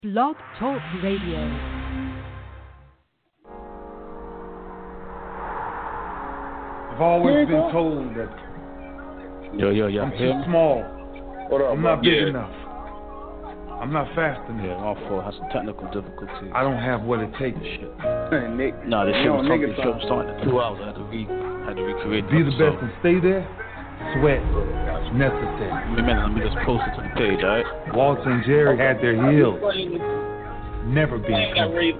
Blog Talk Radio. I've always been told that I'm too small. What up, I'm not big enough. I'm not fast enough. Yeah, my fault. Has some technical difficulties. I don't have what it takes. Nick, Nah, this shit was nigga starting in 2 hours. I had to recreate Be the best and stay there. Sweat. Necessary. Let me just post it to the page, alright? Walter and Jerry had their heels. Never been.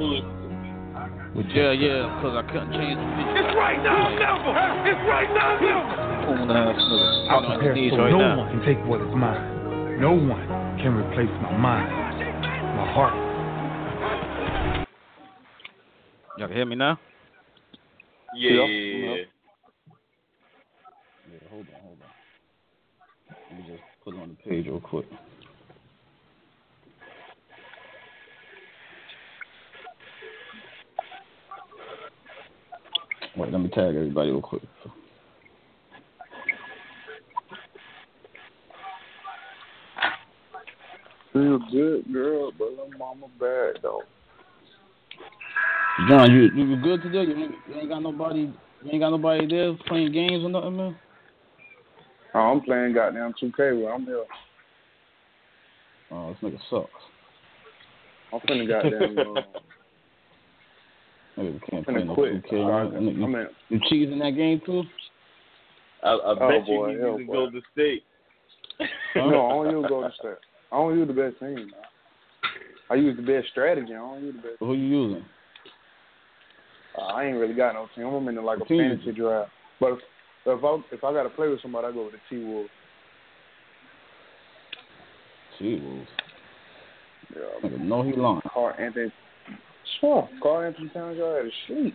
Yeah, because I couldn't change the video. It's right now, never. It's right now, never. I'll prepare so right no now. one can take what is mine. No one can replace my mind, my heart. Y'all can hear me now? Yeah. Yeah, hold on. Let me just put it on the page real quick. Wait, let me tag everybody real quick. Feel good, girl, but her mama bad, though. John, you good today? You ain't got nobody there playing games or nothing, man? Oh, I'm playing goddamn 2K while I'm here. Oh, this nigga sucks. I'm finna goddamn, Nigga can't I'm play finna no quit. 2K. You cheese in that game too? I bet you can go to state. No, I don't use Golden State. I don't use the best team, man. I use the best strategy. I don't use the best. Who you using? I ain't really got no team. I'm in like a team? fantasy draft. But if I got to play with somebody, I go with the T-Wolves. T-Wolves. Yeah. Nigga, no, he lying. Carl Anthony Towns, y'all had a sleep.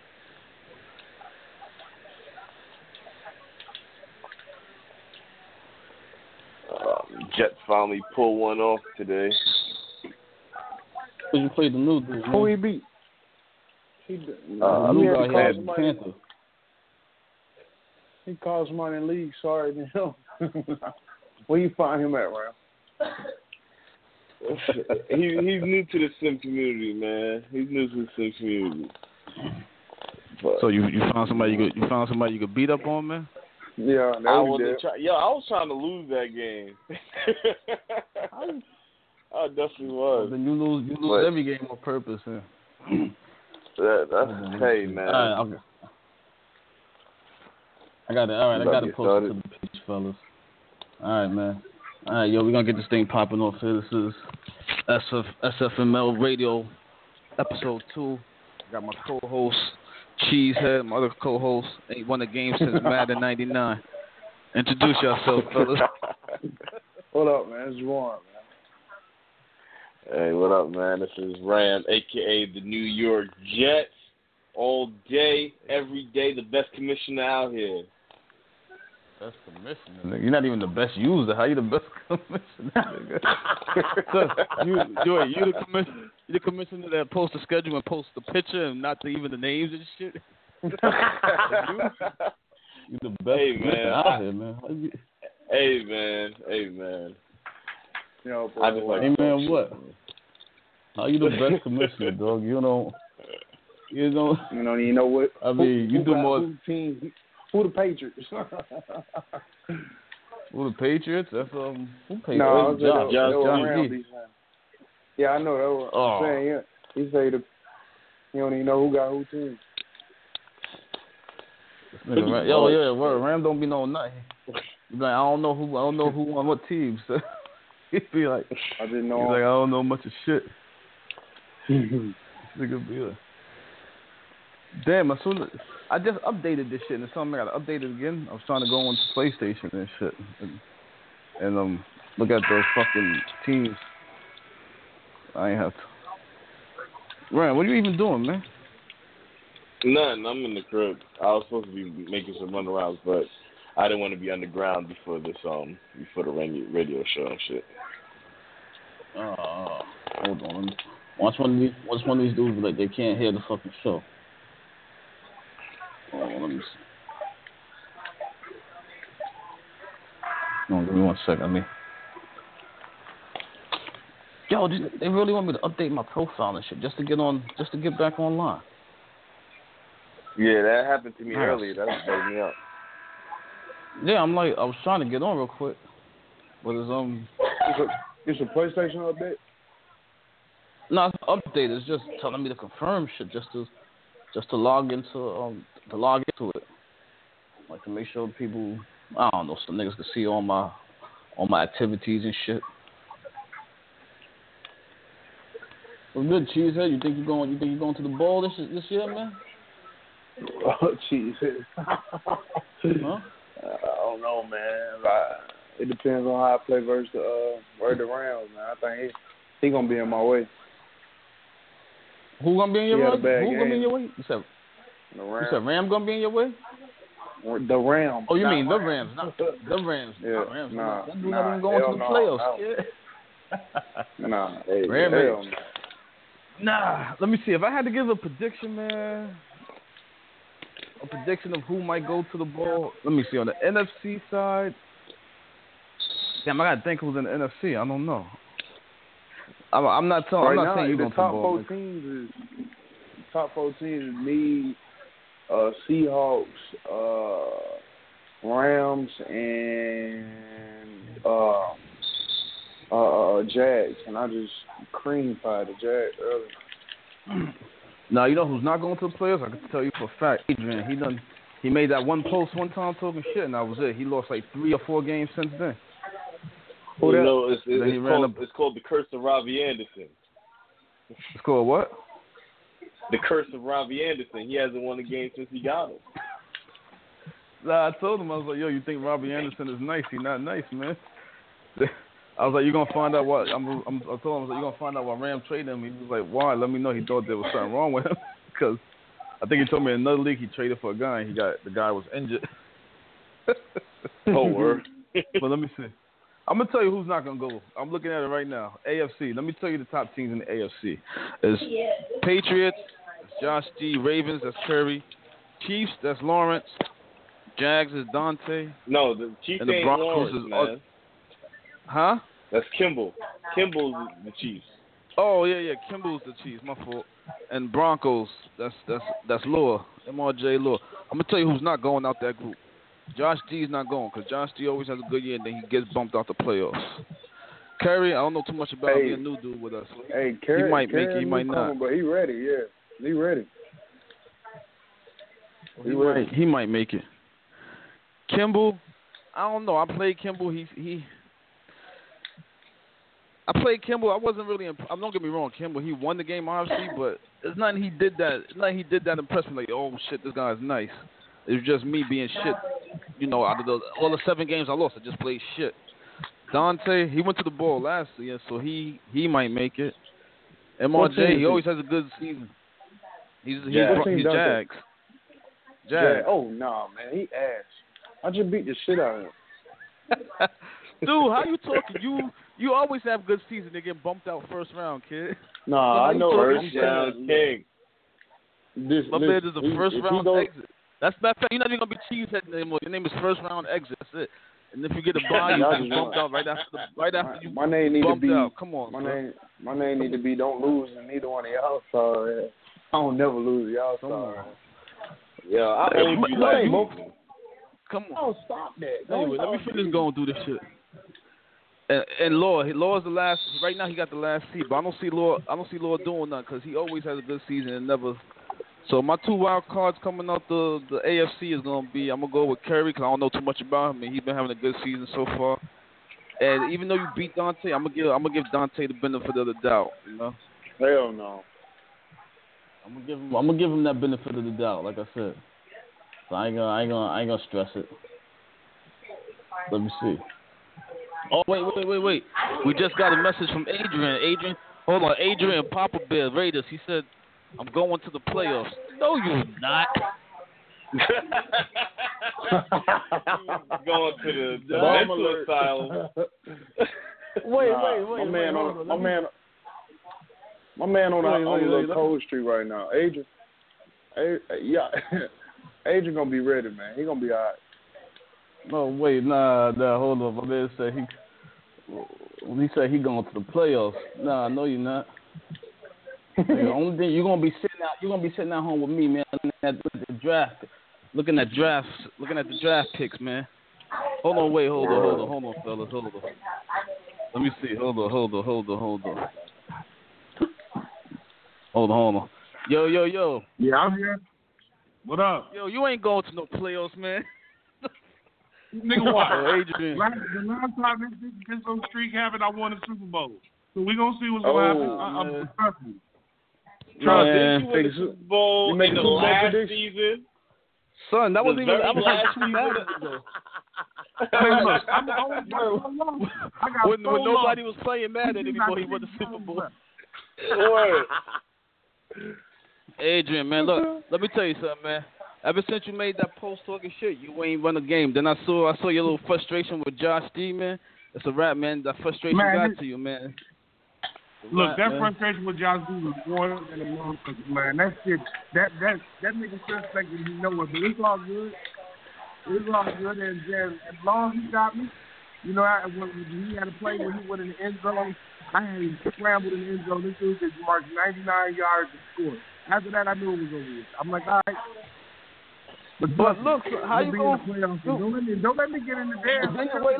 Jets finally pull one off today. Who you played the new dude, man? Who he beat? He the new guy here, the Panther. He called somebody in the league. Sorry to him. Where you find him at, Ralph? He's new to the sim community, man. He's new to the sim community. But So you found somebody you could beat up on, man? Yeah, I that was was I was trying to lose that game. I definitely was. Then you lose But every game on purpose, man. That's hey, man. All right, I got it. All right, I got to post it to the page, fellas. All right, man. All right, yo, we're going to get this thing popping off here. This is SFML Radio, episode 2. I got my co-host, Cheesehead, my other co-host. Ain't won a game since Madden 99. Introduce yourself, fellas. What up, man? It's Warren, man. Hey, what up, man? This is Ram, a.k.a. the New York Jets. All day, every day, the best commissioner out here. Best commissioner? You're not even the best user. How you the best commissioner? You the commissioner that posts the schedule and posts the picture and not even the names and shit? You the best commissioner out here, man. Hey, man. You know, I just like hey, man, what? How you the best commissioner, dog? You don't you know what? I mean, you do more. Who the Patriots? Who the Patriots? That's who Patriots? No, John. Yeah, I know that. Was saying, yeah. He say you don't even know who got who team. Word. Ram don't be knowing nothing. He's like, I don't know who on what teams. He'd be like, I didn't know. He's like, I don't know much of shit. Nigga be like, damn, I just updated this shit and it's something I gotta update it again. I was trying to go on to PlayStation and shit and look at those fucking teams. I ain't have to. Ryan, what are you even doing, man? Nothing. I'm in the crib. I was supposed to be making some runarounds, but I didn't want to be underground before the radio show and shit. Hold on. Once one of these dudes like they can't hear the fucking show. Let me see. No, give me 1 second. Yo, Yo, they really want me to update my profile and shit just to get back online. Yeah, that happened to me earlier. That was bugging me up. Yeah, I was trying to get on real quick, but It's a PlayStation update. No, it's update. It's just telling me to confirm shit just to log into it, like to make sure people, I don't know, some niggas can see all my activities and shit. What's good, Cheesehead? You think you're going to the ball this year, man? Oh, Cheesehead. Huh? I don't know, man. It depends on how I play versus the Rams, man. I think he gonna be in my way. Who gonna be in your way? Who game. gonna be in your way? You said Ram gonna be in your way? The Rams. Oh, you mean the Rams? Not the Rams. Yeah. Not Rams. Nah. That dude not even going to the playoffs. No. Nah. Hey, Rams. Nah. Let me see. If I had to give a prediction, man, a prediction of who might go to the ball. Let me see. On the NFC side, damn, I gotta think who's in the NFC. I don't know. I'm not saying you going to the ball. Top 4 teams is me, Seahawks, Rams, and Jags, and I just cream pied the Jags earlier. Now you know who's not going to the playoffs? I can tell you for a fact. Adrian, he made that one post one time talking shit, and that was it. He lost like 3 or 4 games since then. It's called the curse of Robbie Anderson. It's called what? The curse of Robbie Anderson. He hasn't won a game since he got him. Nah, I told him, I was like, yo, you think Robbie Anderson is nice? He not nice, man. I was like, you're going to find out what, I told him, I was like, you're going to find out why Ram traded him. He was like, why? Let me know. He thought there was something wrong with him. Because I think he told me in another league he traded for a guy and the guy was injured. Oh, word. But let me see. I'm going to tell you who's not going to go. I'm looking at it right now. AFC. Let me tell you the top teams in the AFC. It's Patriots, that's Josh G. Ravens, that's Curry. Chiefs, that's Lawrence. Jags is Dante. No, the Chiefs and the ain't Broncos Lawrence, is man. Huh? That's Kimball. Kimball's the Chiefs. Oh, yeah. Kimball's the Chiefs. My fault. And Broncos, that's Lure. MRJ Lure. I'm going to tell you who's not going out that group. Josh G's not going because Josh G always has a good year and then he gets bumped out the playoffs. Curry, I don't know too much about him. He's a new dude with us. Hey, Curry, he might make it. He might not. But he ready, yeah. He ready. He might make it. Kimball, I don't know. I played Kimball. I played Kimball. I wasn't really. Don't get me wrong, Kimball. He won the game obviously, but it's nothing he did that. It's nothing he did that impressed me. Like, oh shit, this guy's nice. It was just me being shit. You know, out of all the 7 games I lost, I just played shit. Dante, he went to the ball last year, so he might make it. MRJ, he always has a good season. He's Jags. Jags. Oh no, man, he ass. I just beat the shit out of him. Dude, how you talking? You always have good season. They get bumped out first round, kid. Nah, I know. First round king. My man is a first round exit. That's that fact. You're not even gonna be Cheesehead anymore. Your name is first round exit. That's it. And if you get a bye, you get bumped out right after you. My name need to be. Out. Come on, my name need to be. Don't lose, and neither one of y'all. Sorry, I don't never lose. Y'all sorry. Yeah, I owe you like. Come on. Oh, stop that. Anyway, let me finish going through this shit. And Law's the last. Right now, he got the last seat, but I don't see Law doing nothing because he always has a good season and never. So my 2 wild cards coming out the AFC is gonna be. I'm gonna go with Curry because I don't know too much about him and he's been having a good season so far. And even though you beat Dante, I'm gonna give Dante the benefit of the doubt. You know. Hell no. I'm gonna give him that benefit of the doubt, like I said. So I ain't gonna stress it. Let me see. Oh wait. We just got a message from Adrian. Hold on, Adrian Papa Bear Raiders. He said, "I'm going to the playoffs." No, you're not. Going to the mental asylum. Wait. My man on the cold street right now. Adrian, Adrian gonna be ready, man. He gonna be all right. No, wait, nah, hold on. My man said When he said he going to the playoffs, nah, no, you're not. The only thing you're gonna be sitting at home with me, man, at the draft, looking at the draft picks, man. Hold on, fellas, hold on. Let me see. Hold on. Yo. Yeah, I'm here. What up? Yo, you ain't going to no playoffs, man. Nigga, what? Adrian. The last time this streak happened, I won the Super Bowl. So we gonna see what's gonna happen. Trust me. Did you win the Super Bowl in the last season? Son, that wasn't even last season. When nobody was playing Madden anymore, he won the Super Bowl. Adrian, man, look, let me tell you something, man. Ever since you made that post talking shit, you ain't run a game. Then I saw your little frustration with Josh D, man. It's a rap, man. That frustration got to you, man. Look, that frustration with Josh D was more than a motherfucker, man. That shit, that nigga suspected he know it, but it's all good. It's all good, and as long as he got me, you know, when he had a play when he went in the end zone, I had him scrambled in the end zone. This dude just marked 99 yards to score. After that, I knew it was over with. I'm like, all right. But look, how you going? Don't let me get in the damn.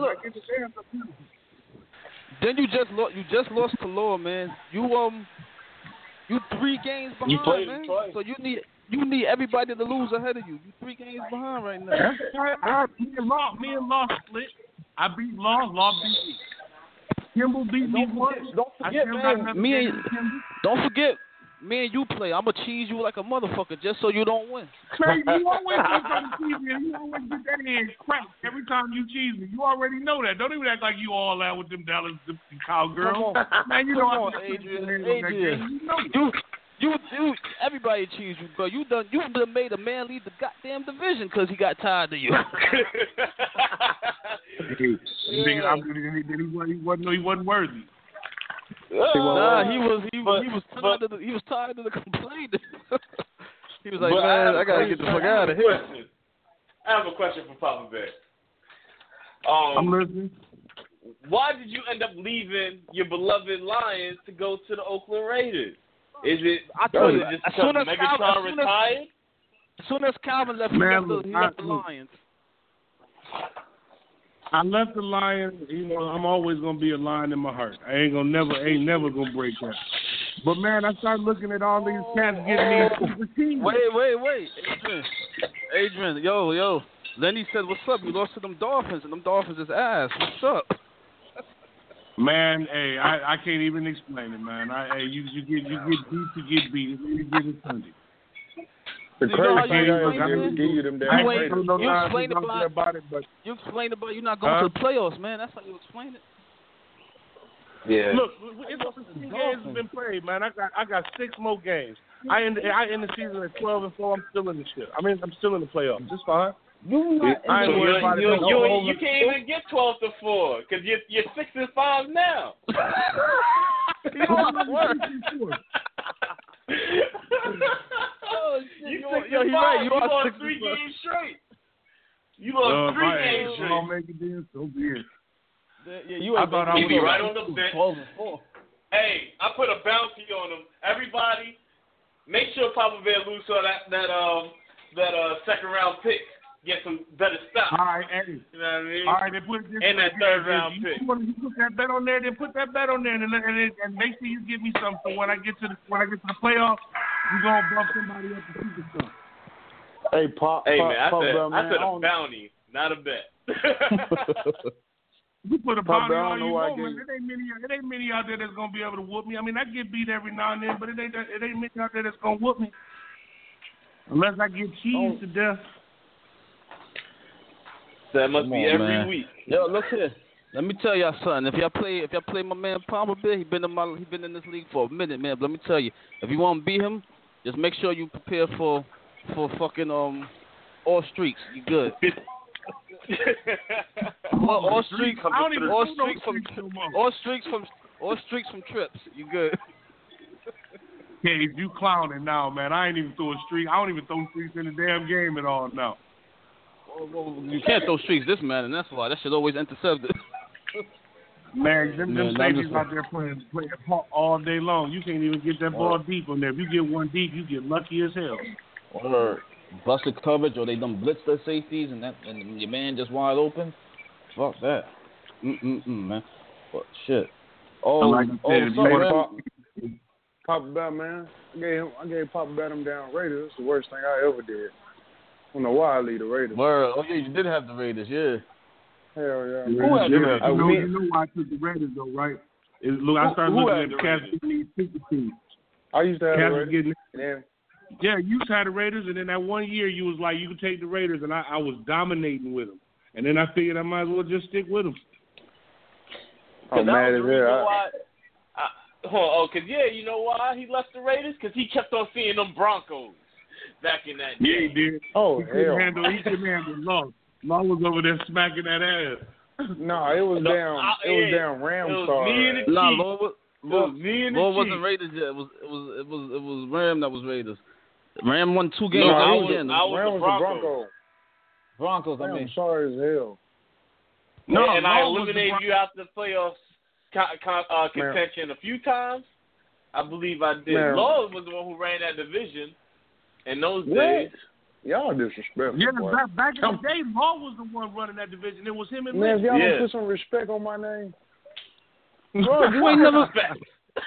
Then you just lost to Law, man. You 3 games behind, you played man. Twice. So you need everybody to lose ahead of you. You 3 games behind right now. Me and Law split. I beat Law beat me. Kimball beat me once. Don't forget, me and you play. I'ma cheese you like a motherfucker just so you don't win. Man, you always cheese me, and you always get that hand cracked every time you cheese me. You already know that. Don't even act like you all out with them Dallas cowgirls. Man, you know Adrian. You everybody cheese you, bro. You done made a man leave the goddamn division because he got tired of you. He wasn't worthy. Nah, he was tired of the complaining. He was like, man, I gotta get the fuck out of here. I have a question for Papa Bear. I'm listening. Why did you end up leaving your beloved Lions to go to the Oakland Raiders? Is it just because Megatron retired? As soon as Calvin left, he left the Lions. I left the Lions. You know, I'm always gonna be a Lion in my heart. I ain't never gonna break that. But man, I started looking at all these cats getting these teams. Wait, Adrian, yo. Lenny said, "What's up? You lost to them Dolphins, and them Dolphins is ass. What's up?" Man, hey, I can't even explain it, man. You get beat. It's any given Sunday. The crazy thing is, give you them damn You explained about you not going to the playoffs, man. That's how you explain it. Yeah. Look, it's 16 games have been played, man. I got 6 more games. I end the season at 12-4. I'm still in the shit. I mean, I'm still in the playoffs. It's fine. You can't even get 12-4 because you're 6-5 now. He's right. You lost 3 games straight. You lost 3 games straight. I'll make it in, so be it. I thought I would be right on the bench. 12-4. Hey, I put a bounty on them. Everybody, make sure Papa Bear lose so that second round pick. Get some better stuff. All right, Eddie. You know what I mean? All right, then put this. And that third round pick. You put that bet on there. Then put that bet on there, and make sure you give me something. So when I get to the playoffs, you gonna bump somebody up to superstar. Hey, I said a bounty, not a bet. You put a bounty on you want, man. It ain't many out there that's gonna be able to whoop me. I mean, I get beat every now and then, but it ain't many out there that's gonna whoop me. Unless I get cheesed to death. That must be every week. Yo, look here. Let me tell y'all something. If y'all play my man Palmer Bear, he been in this league for a minute, man. But let me tell you, if you want to beat him, just make sure you prepare for fucking all streaks. You good? all streaks from trips. You good? Hey, you clowning now, man. I ain't even throw a streak. I don't even throw streaks in the damn game at all now. Well, you can't throw streaks this man, and that's why that shit always intercepted. Man, them safeties out there playing all day long. You can't even get that ball deep on there. If you get one deep, you get lucky as hell. Or busted coverage, or they done blitz their safeties, and your man just wide open. Fuck that. Man. But shit. Papa Bell, man. I gave Papa Bell them down Raiders. It's the worst thing I ever did. I don't know why I lead the Raiders. Word. Oh yeah, you did have the Raiders, yeah. Hell yeah. Who had the Raiders? You know why I took the Raiders though, right? I started looking at the Kansas City super team. I used to have the Raiders. Yeah, you used to have the Raiders, and then that 1 year you was like, you could take the Raiders, and I was dominating with them. And then I figured I might as well just stick with them. I'm mad as hell. You know why he left the Raiders? Because he kept on seeing them Broncos back in that day. Yeah, he did. Oh, he couldn't handle Law. Law was over there smacking that ass. No, it was down Rams. Law wasn't Raiders yet. It was Ram that was Raiders. Ram won 2 games. I was the Broncos. I'm sorry as hell. No, and I eliminated you out the playoffs contention a few times. I believe I did. Law was the one who ran that division in those days. Y'all disrespectful. Yeah, back in the day, Law was the one running that division. It was him and man. If y'all don't put some respect on my name, bro, you ain't never respect.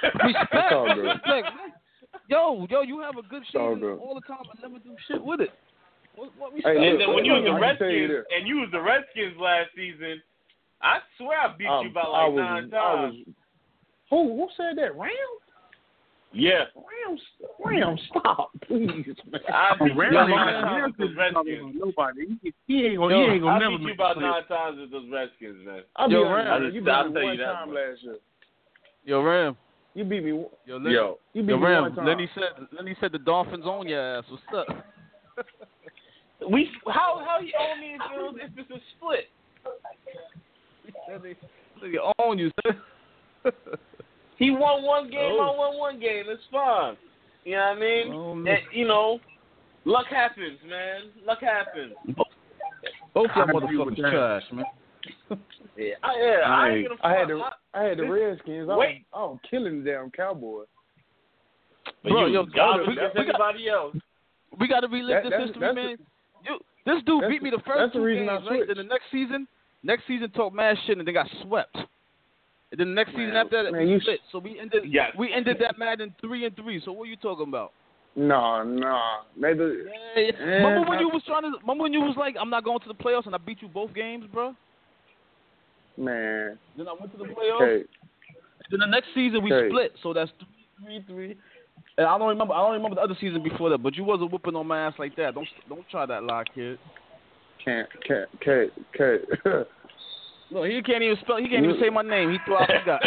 Yo, you have a good season all the time. I never do shit with it. What respect? And then when you was the Redskins, and you was the Redskins last season, I swear I beat you by like 9 times. Who said that? Rams? Yeah. Rams, stop, please, man. I beat you about 9 times with those Redskins. Nobody. He ain't gonna never beat you about 9 times with those Redskins, man. I'll you beat me one time last year. Yo, Ram. You beat me. You beat me Ram. One time. Lenny said the Dolphins own your ass. What's up? How he own me if it's a split? They own you, sir. He won one game, I won one game. It's fine. You know what I mean? And, luck happens, man. Luck happens. Both y'all motherfuckers trash, man. I had the Redskins. I was killing the damn Cowboys. Bro, everybody else. We got to relive this history, man. This dude beat me the first 2 games, right? Then the next season talked mad shit and then got swept. And then the next season after that, we split. So we ended that Madden 3-3. So what are you talking about? No. Maybe. Remember when you was like, I'm not going to the playoffs, and I beat you both games, bro? Man. Then I went to the playoffs. Okay. Then the next season we split. So that's 3-3. And I don't remember the other season before that. But you wasn't whooping on my ass like that. Don't try that lie, kid. Can't. No, he can't even spell. He can't even say my name. He thought I forgot.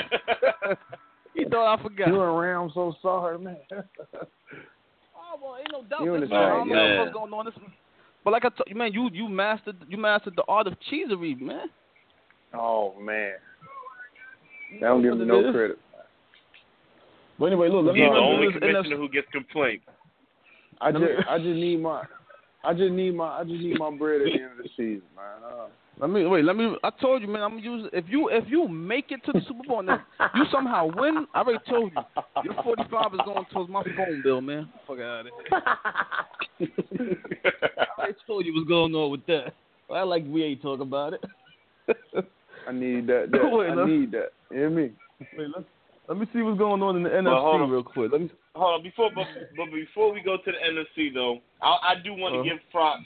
You and Ram, so sorry, man. Oh well, ain't no doubt. I don't know what's going on. But like I told you, man, you mastered the art of cheesery, man. Oh man, I don't give him no credit. But anyway, look, let me. He's the only commissioner who gets complaints. I just need my bread at the end of the season, man. Let me. I told you, man. I'm gonna use if you make it to the Super Bowl and then you somehow win. I already told you. Your 45 is going towards my phone bill, man. Fuck out of here. I told you what's going on with that. Well, I like we ain't talking about it. I need that. I need that. You hear me? Wait, let me see what's going on in the NFC real quick. Hold on. Before we go to the NFC though, I do want to give props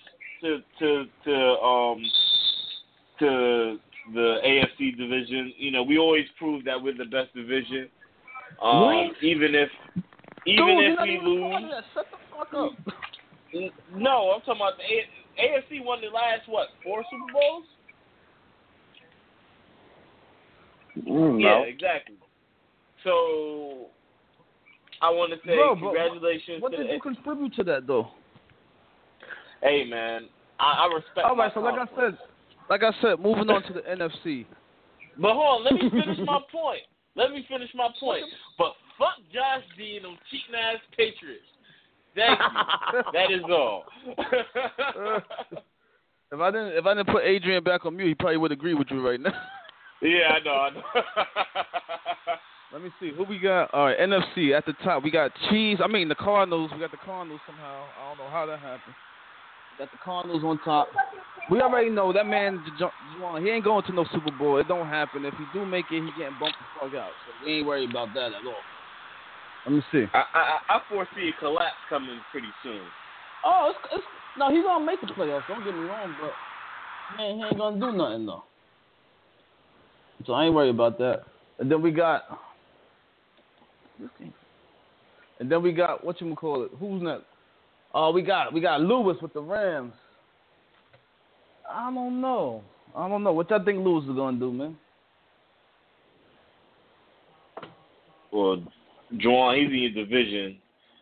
to the AFC division. You know, we always prove that we're the best division. Even if we lose. Shut the fuck up. No, I'm talking about the AFC won the last 4 Super Bowls? No. Yeah, exactly. So I want to say congratulations. What did you contribute to that though? Hey man, I respect. All right, so like I said, moving on to the NFC. But hold on, let me finish my point. But fuck Josh D and them cheating ass Patriots. Thank you. That is all. If I didn't put Adrian back on mute, he probably would agree with you right now. Yeah, I know. Let me see who we got. All right, NFC at the top. We got the Cardinals. We got the Cardinals somehow. I don't know how that happened. Got the Cardinals on top. We already know that man, Juwan, he ain't going to no Super Bowl. It don't happen. If he do make it, he getting bumped the fuck out. So we ain't worried about that at all. Let me see. I foresee a collapse coming pretty soon. Oh, no, he's gonna make the playoffs. Don't get me wrong, but he ain't gonna do nothing though. So I ain't worried about that. And then we got whatchamacallit? Who's next? Oh, we got Lewis with the Rams. I don't know. What y'all think Lewis is gonna do, man? Well, Juwan, he's in your division.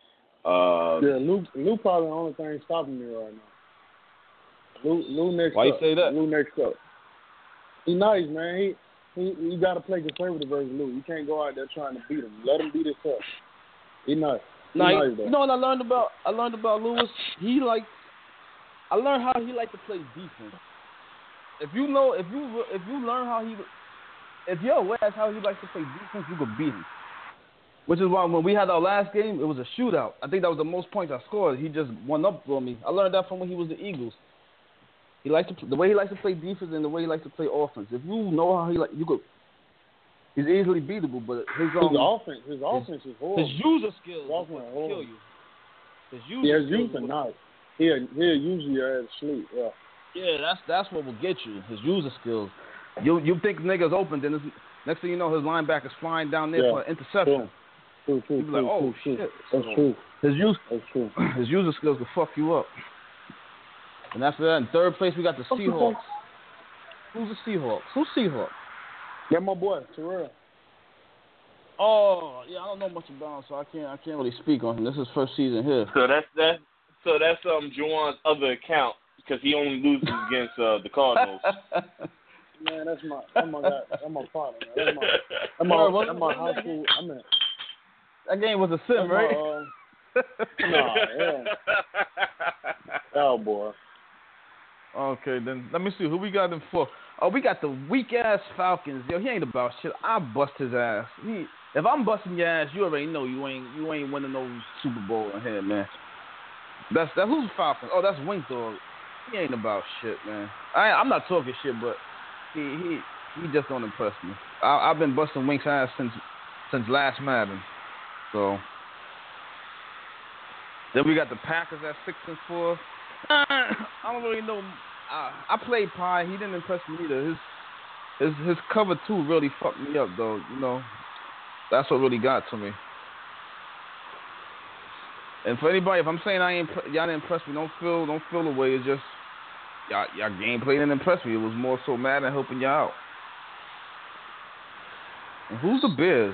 Lou probably the only thing stopping me right now. Lou next up. Why you say that? Lou next up. He nice, man. He got to play conservative versus Lou. You can't go out there trying to beat him. Let him beat himself. He nice. Nice, you know what I learned about Lewis? I learned how he liked to play defense. If you're aware of how he likes to play defense, you could beat him. Which is why when we had our last game, it was a shootout. I think that was the most points I scored. He just won up for me. I learned that from when he was the Eagles. The way he likes to play defense and the way he likes to play offense. If you know how he's easily beatable. But his offense is horrible. His user skills will kill you. His user are nice. He'll use your ass to sleep. Yeah. Yeah, that's what will get you. His user skills. You think nigga's open, then next thing you know, his linebacker's flying down there for an interception. True. You be like, oh shit. That's true. His user skills will fuck you up. And after that, in third place, we got the Seahawks. Who's the Seahawks? Who's Seahawks? Yeah, my boy, Terrell. Oh, yeah, I don't know much about him, so I can't really speak on him. This is his first season here. So that's Juwan's other account because he only loses against the Cardinals. Man, that's my guy. That's my partner. Man. That's my high school. That game was a sim, right? Yeah. Oh boy. Okay, then let me see who we got in for. Oh, we got the weak ass Falcons. Yo, he ain't about shit. I bust his ass. If I'm busting your ass, you already know you ain't winning no Super Bowl in here, man. That's who's Falcons? Oh, that's Wink Dog. He ain't about shit, man. I'm not talking shit, but he just don't impress me. I've been busting Wink's ass since last Madden. So then we got the Packers at 6-4. I don't really know. I played Pie. He didn't impress me either. His cover 2 really fucked me up, though. You know, that's what really got to me. And for anybody, if I'm saying y'all didn't impress me, don't feel the way. It's just y'all gameplay didn't impress me. It was more so mad and helping y'all out. And who's the Bears?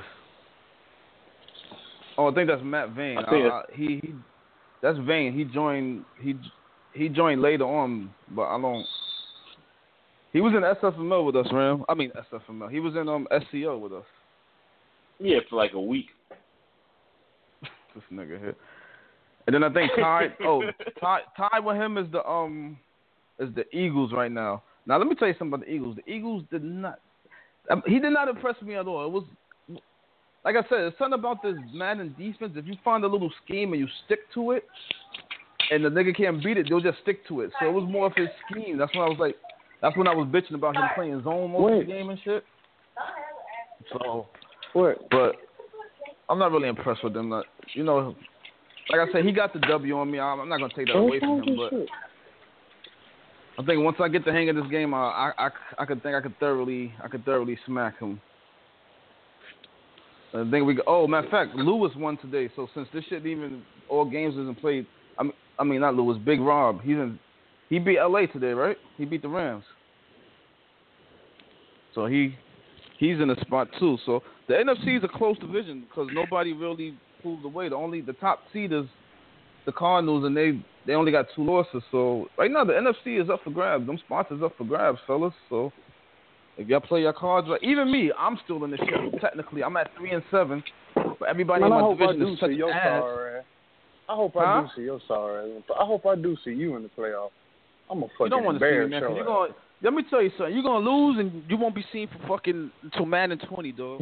Oh, I think that's Matt Vane. That's Vane. He joined later on, but I don't. He was in SFML with us, Ram. I mean SFML. He was in SCO with us. Yeah, for like a week. This nigga here. And then I think Ty with him is the Eagles right now. Now let me tell you something about the Eagles. The Eagles did not impress me at all. It was like I said, it's something about this Madden defense. If you find a little scheme and you stick to it, and the nigga can't beat it, they'll just stick to it. So it was more of his scheme. That's when I was bitching about him playing zone most of the game and shit. So, but I'm not really impressed with them. You know, like I said, he got the W on me. I'm not gonna take that away from him, but I think once I get the hang of this game, I could thoroughly smack him. I think matter of fact, Lewis won today. So since this shit all games isn't played, I mean not Lewis, Big Rob. He beat LA today, right? He beat the Rams. So he's in the spot too. So the NFC is a close division because nobody really pulled away. The top seed is the Cardinals, and they only got 2 losses. So right now the NFC is up for grabs. Them spots is up for grabs, fellas. So if y'all play your cards right, even me, I'm still in the shit. Technically, I'm at 3-7. But everybody in my division is such ass. I hope I do see your sorry. I hope I do see you in the playoffs. I'm a fucking embarrassed. Let me tell you something. You're gonna lose, and you won't be seen for fucking until Madden 20, dog.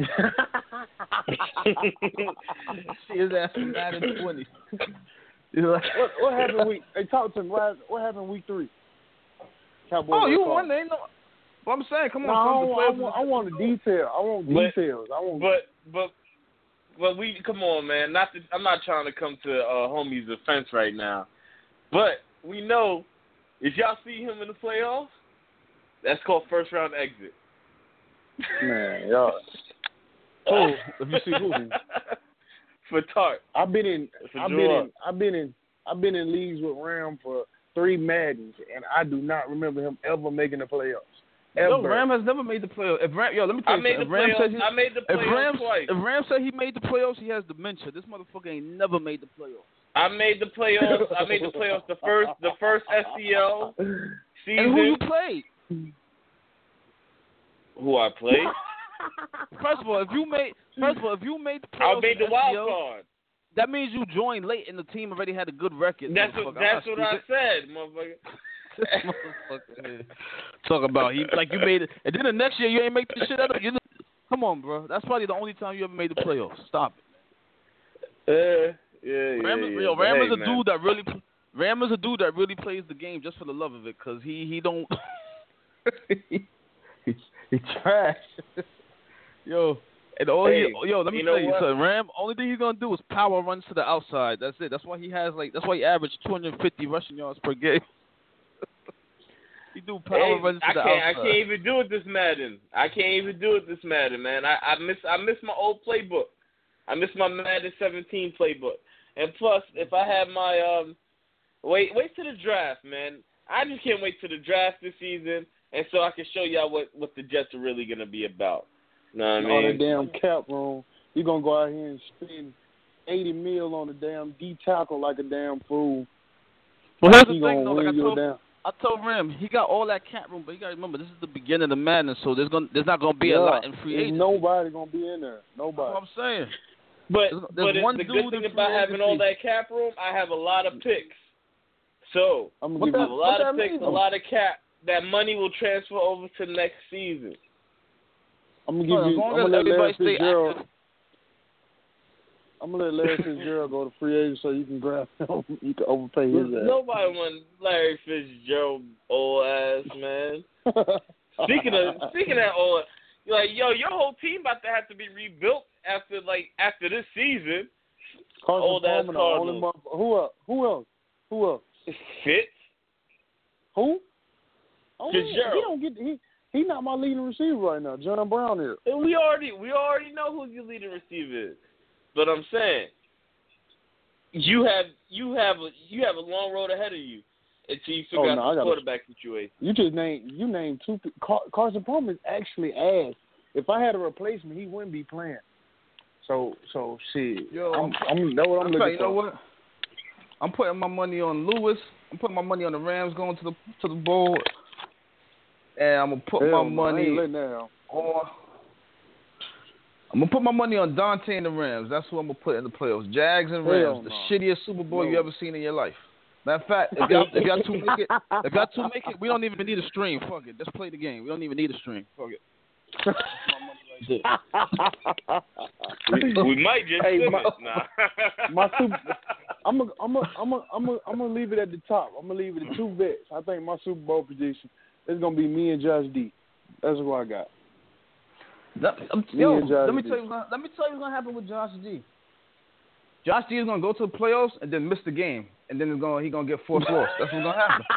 See his ass for Madden 20. Like, what happened week? Hey, talk to me. What happened week 3? Cowboys. Oh, you won. They ain't no. But I'm saying, come on. No, I want the detail. I want details. But we come on, man. I'm not trying to come to homie's defense right now, but we know if y'all see him in the playoffs, that's called first round exit. Man, y'all. Oh, if you see who? For Tart. I've been in leagues with Ram for 3 Maddens, and I do not remember him ever making the playoffs. Ever. No, Ram has never made the playoffs. Let me tell you something. I made the playoffs twice. If Ram said he made the playoffs, he has dementia. This motherfucker ain't never made the playoffs. I made the playoffs. The first SCL season. And who you played? Who I played? First of all, if you made the playoffs, I made the wild card. That means you joined late and the team already had a good record. That's what I said, motherfucker. This motherfucker. Talk about you made it, and then the next year you ain't make this shit out of you. Come on, bro. That's probably the only time you ever made the playoffs. Stop it. Ram is a dude that really. Ram is a dude that really plays the game just for the love of it, cause he don't. he trash. Yo. And let me tell you something. Ram, only thing he's gonna do is power runs to the outside. That's it. That's why he averaged 250 rushing yards per game. He do power runs to the outside. I can't even do it this Madden. Man. I miss my old playbook. I miss my Madden 17 playbook. And plus, if I had my wait till the draft, man. I just can't wait till the draft this season, and so I can show y'all what the Jets are really gonna be about. Know what I mean? On the damn cap room, you gonna go out here and spend $80 million on the damn D tackle like a damn fool. Well, here's the thing, though. I told Ram he got all that cap room, but you gotta remember this is the beginning of the madness, so there's not gonna be a lot in free agency. Nobody gonna be in there. Nobody. That's what I'm saying. But the good thing about having all that cap room, I have a lot of picks. So a lot of picks, a lot of cap. That money will transfer over to next season. I'm gonna let Larry Fitzgerald. I'm gonna let Larry Fitzgerald go to free agent so you can grab him. You can overpay his ass. Nobody wants Larry Fitzgerald old ass, man. Speaking of old, like your whole team about to have to be rebuilt after this season. Old ass Cardinals. Who else? Fitz. Who? Fitzgerald. He's not my leading receiver right now. John Brown is. And we already know who your leading receiver is. But I'm saying you have a long road ahead of you until you figure out the quarterback situation. You named two. Carson Palmer is actually ass. If I had a replacement, he wouldn't be playing. So shit. Yo, I'm know what I'm looking for. You know what? I'm putting my money on Lewis. I'm putting my money on the Rams going to the bowl. And I'm gonna put my money on. I'm gonna put my money on Dante and the Rams. That's who I'm gonna put in the playoffs. Jags and Rams, the shittiest Super Bowl you ever seen in your life. Matter of fact, if y'all two make it, we don't even need a stream. Fuck it, just play the game. We don't even need a stream. Fuck it. we might just I'm gonna leave it at the top. I'm gonna leave it at 2 bets. I think my Super Bowl prediction is gonna be me and Josh D. That's what I got. Let me tell you what's gonna happen with Josh D. Josh D is gonna go to the playoffs and then miss the game, and then he's gonna get forced loss. That's what's gonna happen.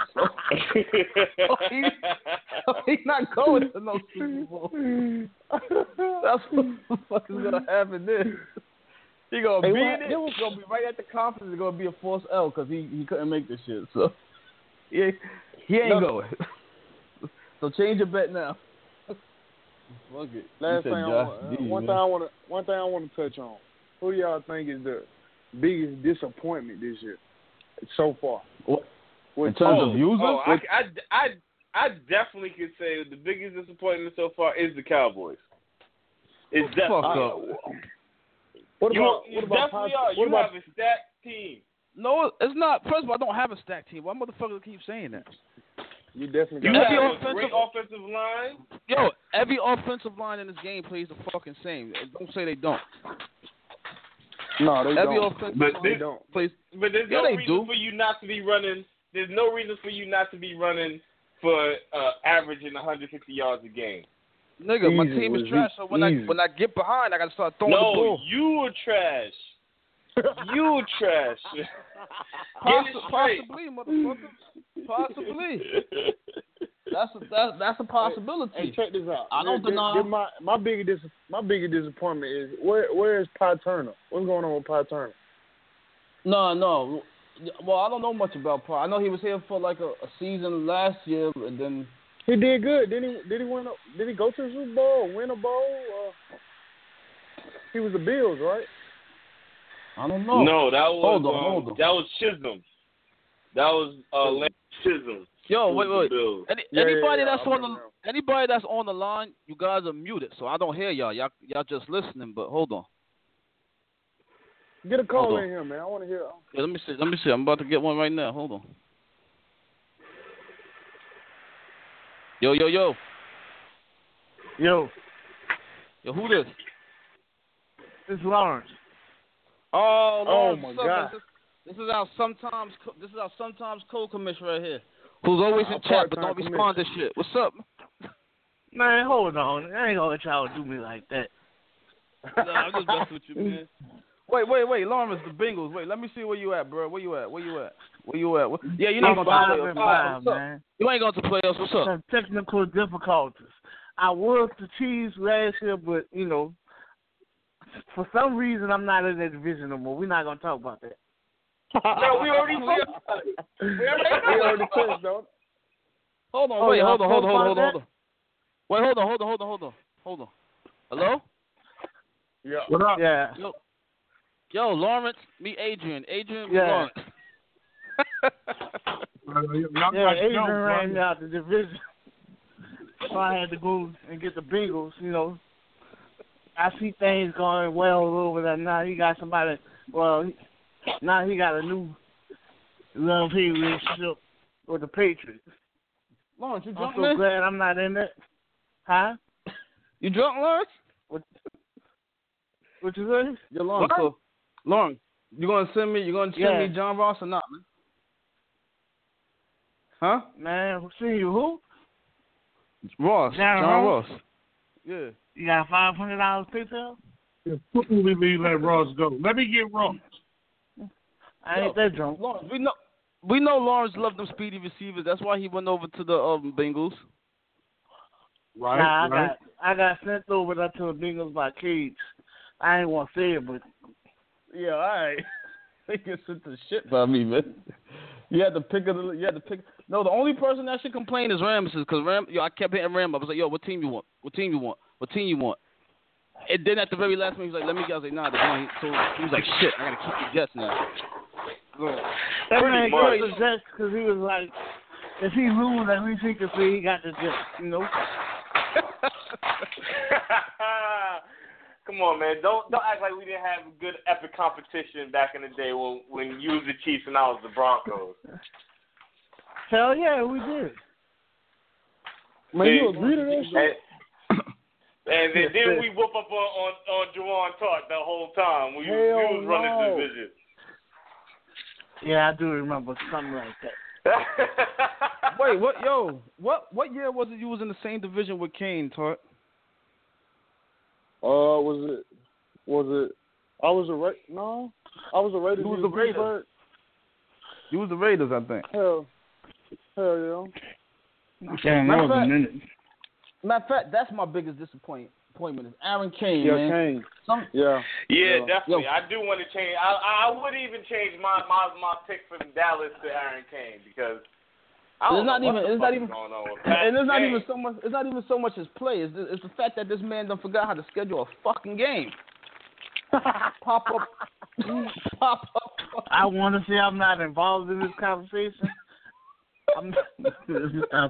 He's not going to no Super Bowl. That's what the fuck is gonna happen then. He gonna be in it. It's gonna be right at the conference. It's gonna be a forced L because he couldn't make this shit. So he ain't going. So change your bet now. Fuck it. One thing I want to touch on. Who do y'all think is the biggest disappointment this year so far? What? In terms of users? I definitely could say the biggest disappointment so far is the Cowboys. It's definitely. What about you have a stacked team. No, it's not. First of all, I don't have a stacked team. Why motherfuckers keep saying that? You definitely you got have a great offensive line. Yo, every offensive line in this game plays the fucking same. Don't say they don't. No, they every don't. Offensive but line they don't. Plays, but there's no reason for you not to be running. There's no reason for you not to be running for averaging 150 yards a game. Nigga, my team is trash, so when I get behind, I gotta start throwing the ball. No, you are trash. You trash. Possibly, motherfucker. Possibly. That's a possibility. Hey, check this out. I don't deny. My biggest disappointment is where is Pat Turner? What's going on with Pat Turner? No. Well, I don't know much about Pat. I know he was here for like a season last year, and then he did good. Did he win? Did he go to the Super Bowl? Win a bowl? He was the Bills, right? I don't know. No, that was hold on. That was Chisholm. That was Lance Chisholm. Yo, wait. Anybody that's on the line, you guys are muted, so I don't hear y'all. Y'all just listening. But hold on. Get a call in here, man. I want to hear. Yeah, let me see. I'm about to get one right now. Hold on. Yo. Yo, who this? It's Lawrence. Oh, Lawrence, my God. This is our sometimes co-commissioner right here, who's always in chat but don't respond to shit. What's up? Man, hold on. I ain't gonna let y'all do me like that. Nah, I'm just messing with you, man. Wait, Lawrence, the Bengals. Wait, let me see where you at, bro. Where you at? Yeah, you're not going to playoffs. Man. You ain't going to playoffs. What's up? Some technical difficulties. I was the Chiefs last year, but, for some reason I'm not in that division no more. We're not going to talk about that. No, we already touched, though. Hold on. Wait, hold on. Wait, hold on. Hello? Yeah. What up? Yeah. Yo, Lawrence, meet Adrian. Adrian, yeah. Lawrence. Adrian ran me out the division. So I had to go and get the Bengals, I see things going well over there. Now he got somebody, now he got a new love-hate relationship with the Patriots. Lawrence, you drunk, I'm so glad I'm not in it. Huh? You drunk, Lawrence? What you say? Yeah, Lawrence. So, Lawrence, you gonna send me John Ross or not, man? Huh? Man, see you who? John Ross. Yeah. You got $500 PayPal? Yeah, we let Ross go. Let me get Ross. I ain't that drunk. Lawrence, we know Lawrence loved them speedy receivers. That's why he went over to the Bengals. Right. Nah, I got sent over there to the Bengals by Cage. I ain't want to say it, but yeah, all right. They get sent the shit by me, man. You had to pick. No, the only person that should complain is Ramses, because I kept hitting Ram. I was like, yo, what team you want? And then at the very last minute, he was like, let me go. I was like, nah, they're going. So he was like, shit, I gotta keep the Jets now. That man got the Jets because he was like, if he loses, at least he can say he got the Jets, Come on, man. Don't act like we didn't have good epic competition back in the day when you was the Chiefs and I was the Broncos. Hell yeah, we did. Man, you agree to that shit? And then we whoop up on Juwan Tart the whole time. We was running the division. Yeah, I do remember something like that. Wait, what? Yo, what year was it you was in the same division with Kane, Tart? Was it? I was a Raiders. You was the Raiders. You was the Raiders, I think. Hell yeah. Matter of fact, that's my biggest disappointment is Aaron Kane, man. Kane. Yeah, definitely. I do want to change. I would even change my pick from Dallas to Aaron Kane because it's not even so much his play. It's the fact that this man done forgot how to schedule a fucking game. Pop up. I want to say I'm not involved in this conversation. I'm not.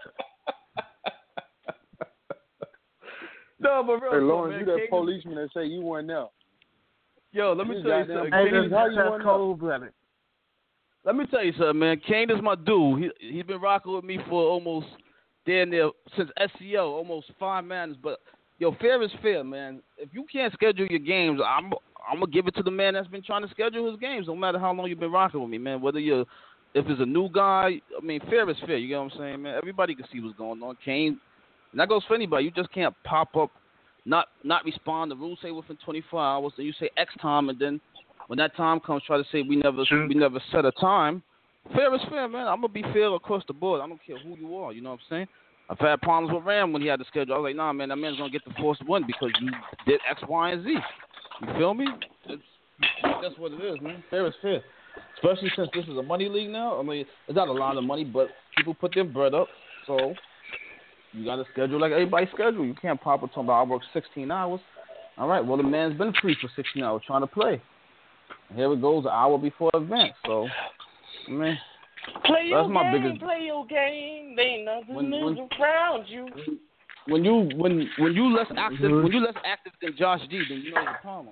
No, but real. Hey, Lawrence, you that policeman that say you weren't there. Yo, let me tell you something. Hey, that's cold-blooded. Let me tell you something, man. Kane is my dude. He's been rocking with me for almost damn near since SCL, almost 5 months. But yo, fair is fair, man. If you can't schedule your games, I'm gonna give it to the man that's been trying to schedule his games. No matter how long you've been rocking with me, man. If it's a new guy, I mean, fair is fair. You get what I'm saying, man? Everybody can see what's going on. Kane, and that goes for anybody. You just can't pop up, not respond. The rules say within 24 hours. Then you say X time, and then when that time comes, try to say we never set a time. Fair is fair, man. I'm gonna be fair across the board. I don't care who you are. You know what I'm saying? I've had problems with Ram when he had the schedule. I was like, nah, man, that man's gonna get the forced win because you did X, Y, and Z. You feel me? That's what it is, man. Fair is fair. Especially since this is a money league now. I mean, it's not a lot of money, but people put their bread up, so you got to schedule like everybody's schedule. You can't pop up talking about I work 16 hours. All right, well, the man's been free for 16 hours trying to play. And here it goes, an hour before the event. So, I mean, play your game. There ain't nothing around you. When you less active than Josh D, then you know the problem.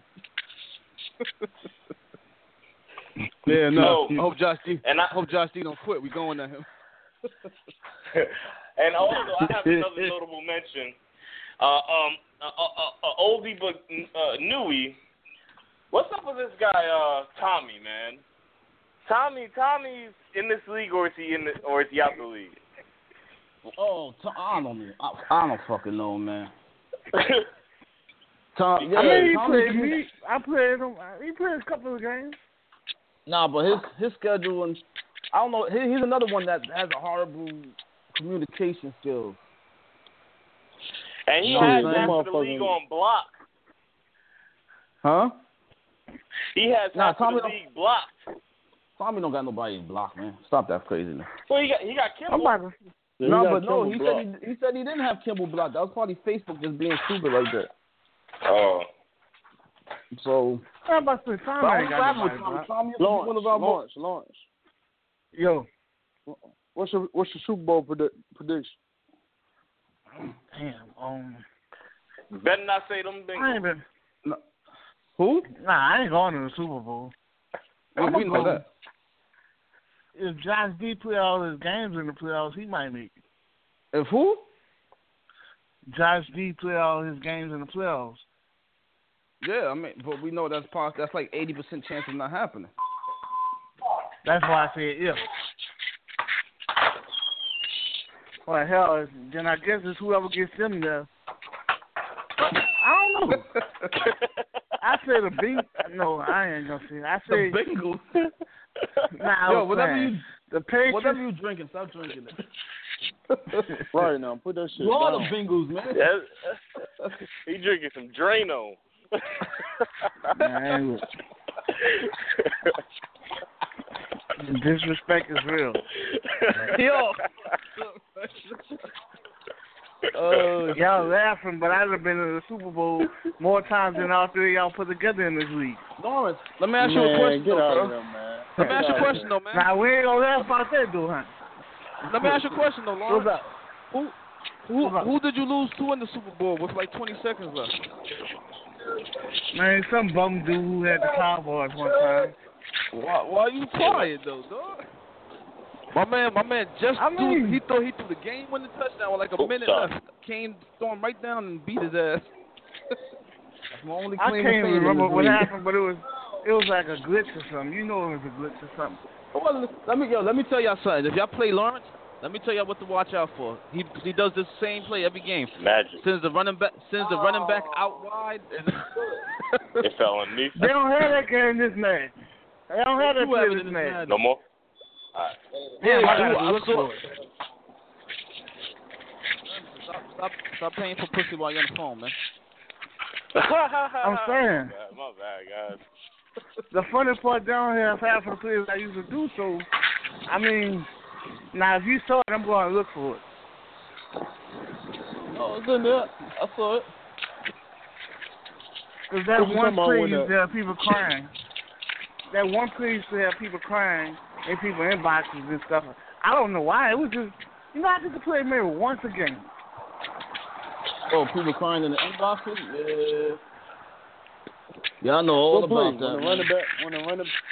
Yeah, no. I hope Josh D don't quit. We going at him. And also, I have another notable mention. Oldie but newie. What's up with this guy, Tommy, man? Tommy's in this league, or is he out the league? Oh, I don't fucking know, man. I played him. He played a couple of games. Nah, but his schedule, and I don't know. He's another one that has a horrible communication skills. And he has half of the league on block. Huh? He has half of the league blocked. Tommy don't got nobody blocked, man. Stop that craziness. Well, he got Kimball. He said he didn't have Kimball blocked. That was probably Facebook just being stupid like that. Oh. So. I'm about to say, Tommy. Lawrence. Yo, what's your Super Bowl prediction? Damn. Better not say them things. Who? Nah, I ain't going to the Super Bowl. We know that. If Josh D play all his games in the playoffs, he might make it. If who? Josh D play all his games in the playoffs. Yeah, I mean, but we know that's like 80% chance of not happening. That's why I said if. Well, hell, then I guess it's whoever gets them there. I don't know. I said the Bengals. No, I ain't gonna say. I said the Bengals. Nah, yo, whatever you drinking, stop drinking it. Right now, put that shit down. The Bengals, man. He drinking some Drano. Man, the disrespect is real. Yo. Y'all laughing, but I'd have been in the Super Bowl more times than all three of y'all put together in this league. Lawrence, let me ask you a question, bro. Let me ask you a question, though, man. Nah, we ain't gonna laugh about that, though, huh? Let me ask you a question, though, Lawrence. What's up? Who did you lose to in the Super Bowl with like 20 seconds left? Man, some bum dude who had the Cowboys one time. Why are you quiet, though, dog? My man he threw the game-winning touchdown with like a minute left. Kane threw him right down and beat his ass. That's my only claim. I can't remember what happened, but it was like a glitch or something. You know it was a glitch or something. Well, let me tell y'all something. If y'all play Lawrence, let me tell y'all what to watch out for. He does this same play every game. Magic. Sends the running back out wide. It fell underneath. They don't have that game this match. They don't have that play this match. No more? All right. Yeah, Stop paying for pussy while you're on the phone, man. I'm saying. My bad, guys. The funny part down here is half of the players I used to do so. I mean, now if you saw it, I'm going to look for it. Oh, it's in there. I saw it. Because that one play used to have people crying. That one play used to have people crying and people inboxes and stuff. I don't know why. It was just, I did the play maybe once a game. Oh, people crying in the inboxes? Yeah, I know all about that. When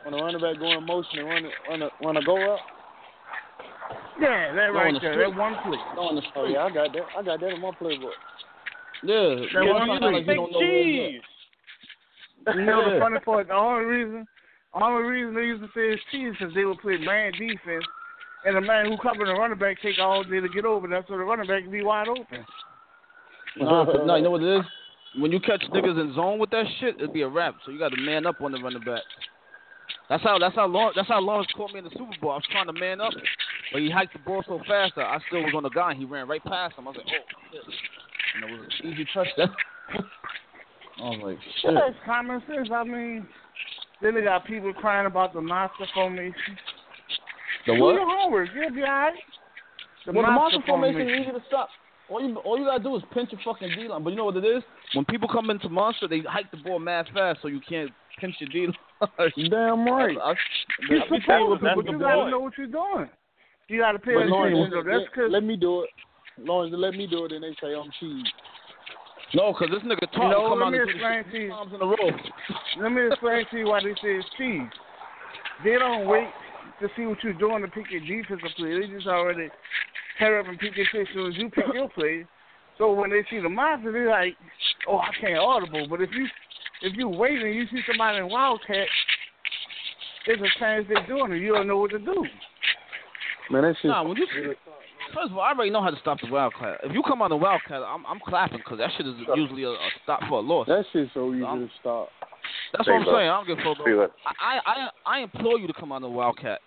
when the running back go in motion and run a go up. Yeah, that right there. That one play. Oh yeah, I got that in my playbook. Yeah, that one play. Cheese. You know the funny part? The only reason they used to say it's cheese because they would play man defense, and the man who covered the running back take all day to get over. That's so the running back can be wide open. No, you know what it is? When you catch niggas in zone with that shit, it'd be a wrap. So you got to man up on the running back. That's how Lawrence caught me in the Super Bowl. I was trying to man up, but he hiked the ball so fast that I still was on the guy. And he ran right past him. I was like, oh shit. And it was an easy touchdown. I was like, shit. That's common sense. I mean, then they got people crying about the monster formation. The what? Do your homework. You'll be all right. The monster formation is easy to stop. All you gotta do is pinch your fucking D line. But you know what it is? When people come into monster, they hike the ball mad fast, so you can't pinch your D line. Damn right. You gotta know what you're doing. You gotta pay attention. Let me do it. Lawrence, let me do it, and they say I'm cheese. No, because this nigga talk come out and times in a row. Let me explain to you why they say it's cheese. They don't wait to see what you're doing to pick your defensive play. They just already tear up and pick your play as soon as you pick your play. So when they see the monster, they're like, oh, I can't audible. But if you wait and you see somebody in Wildcat, there's a chance they're doing it. You don't know what to do. Man, that shit. First of all, I already know how to stop the Wildcat. If you come on the Wildcat, I'm clapping because that shit is usually a stop for a loss. That shit's so easy to stop. That's what I'm saying. I don't give a fuck. I implore you to come on the Wildcat.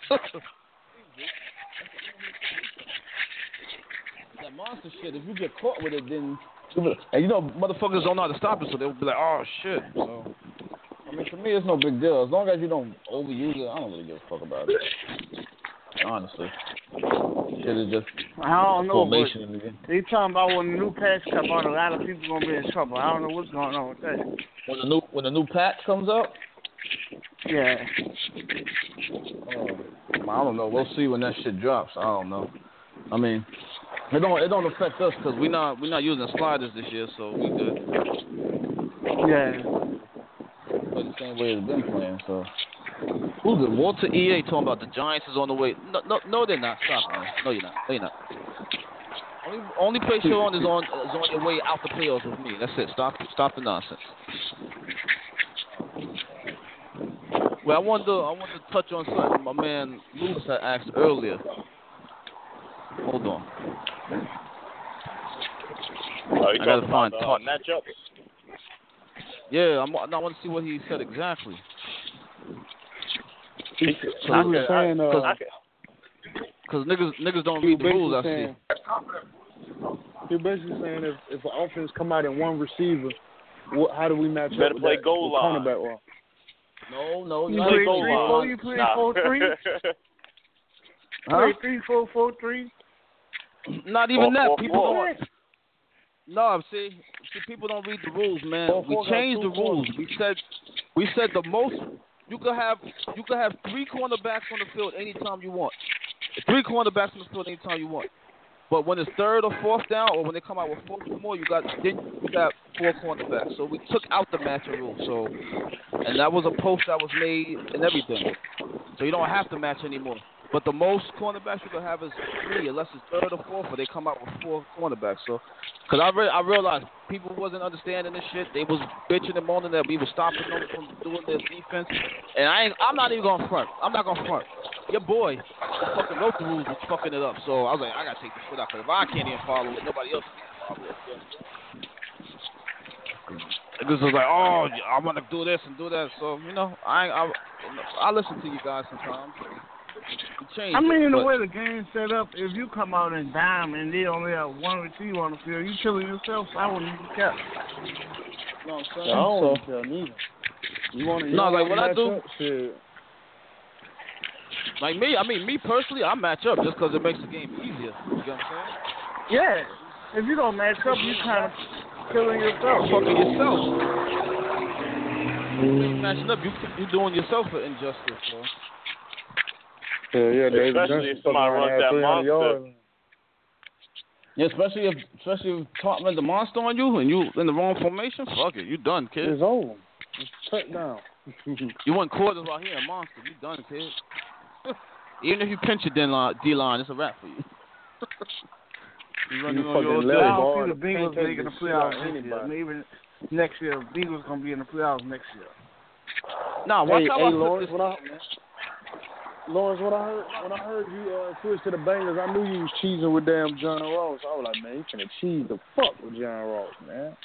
That monster shit, if you get caught with it, then... And you know, motherfuckers don't know how to stop it, so they'll be like, oh, shit. So, I mean, for me, it's no big deal. As long as you don't overuse it, I don't really give a fuck about it. Honestly. Shit is just I don't know, formation in the game. They talking about when the new patch comes out, a lot of people going to be in trouble. I don't know what's going on with that. When the new patch comes out? Yeah. I don't know. We'll see when that shit drops. I don't know. I mean, it don't affect us because we're not using sliders this year, so we good. Yeah. Play the same way it's been playing. So who's it? Walter EA talking about the Giants is on the way. No, they're not. Stop, man. No, you're not. No, you're not. Only place you're on is on your way out the playoffs with me. That's it. Stop the nonsense. Well, I want to touch on something my man Lewis had asked earlier. Hold on. I gotta find matchups. Yeah, I want to see what he said exactly. Because niggas don't read the rules. I see. You're basically saying if an offense come out in one receiver, how do we match up? Better play goal line. Cornerback. No, you play 3-4. You play 4-3. Play 3-4-4-3. Not even that. People don't. No, see, people don't read the rules, man. We changed the rules. We said the most you could have 3 cornerbacks on the field anytime you want. 3 cornerbacks on the field anytime you want. But when it's 3rd or 4th down, or when they come out with 4 or more, you got 4 cornerbacks. So we took out the matching rule. So, and that was a post that was made and everything. So you don't have to match anymore. But the most cornerbacks you can have is 3, unless it's 3rd or 4th, or they come out with 4 cornerbacks. So, because I realized people wasn't understanding this shit. They was bitching and moaning that we were stopping them from doing their defense. And I'm not even going front. I'm not going front. Your boy fucking wrote the rules, was fucking it up. So I was like, I gotta take this shit out. Because if I can't even follow it, nobody else can follow it. Niggas was like, oh, I want to do this and do that. So, you know, I listen to you guys sometimes. I mean, the way the game's set up, if you come out and dime and they only have 1 receiver on the field, you killing yourself. I wouldn't even care. You know what I'm saying? I don't care neither. You want to? No, like what I do. Shit. Like me personally, I match up just because it makes the game easier. You know what I'm saying? Yeah. If you don't match up, you kind of killing yourself. Fucking yourself. You matching up, you doing yourself an injustice, bro. Yeah, especially if somebody runs that monster. Yeah, especially if Topman the monster on you and you in the wrong formation. Fuck it, you done, kid. It's over. It's shut down. You want quarters while here, a monster. You done, kid. Even if you pinch your D-line, it's a wrap for you. You running on your day. I don't see the Bengals making the playoffs this year. Maybe next year, Bengals gonna be in the playoffs next year. Nah, watch out. Lawrence, when I heard you switch to the Bengals, I knew you was cheesing with damn John Ross. I was like, man, you finna cheese the fuck with John Ross, man.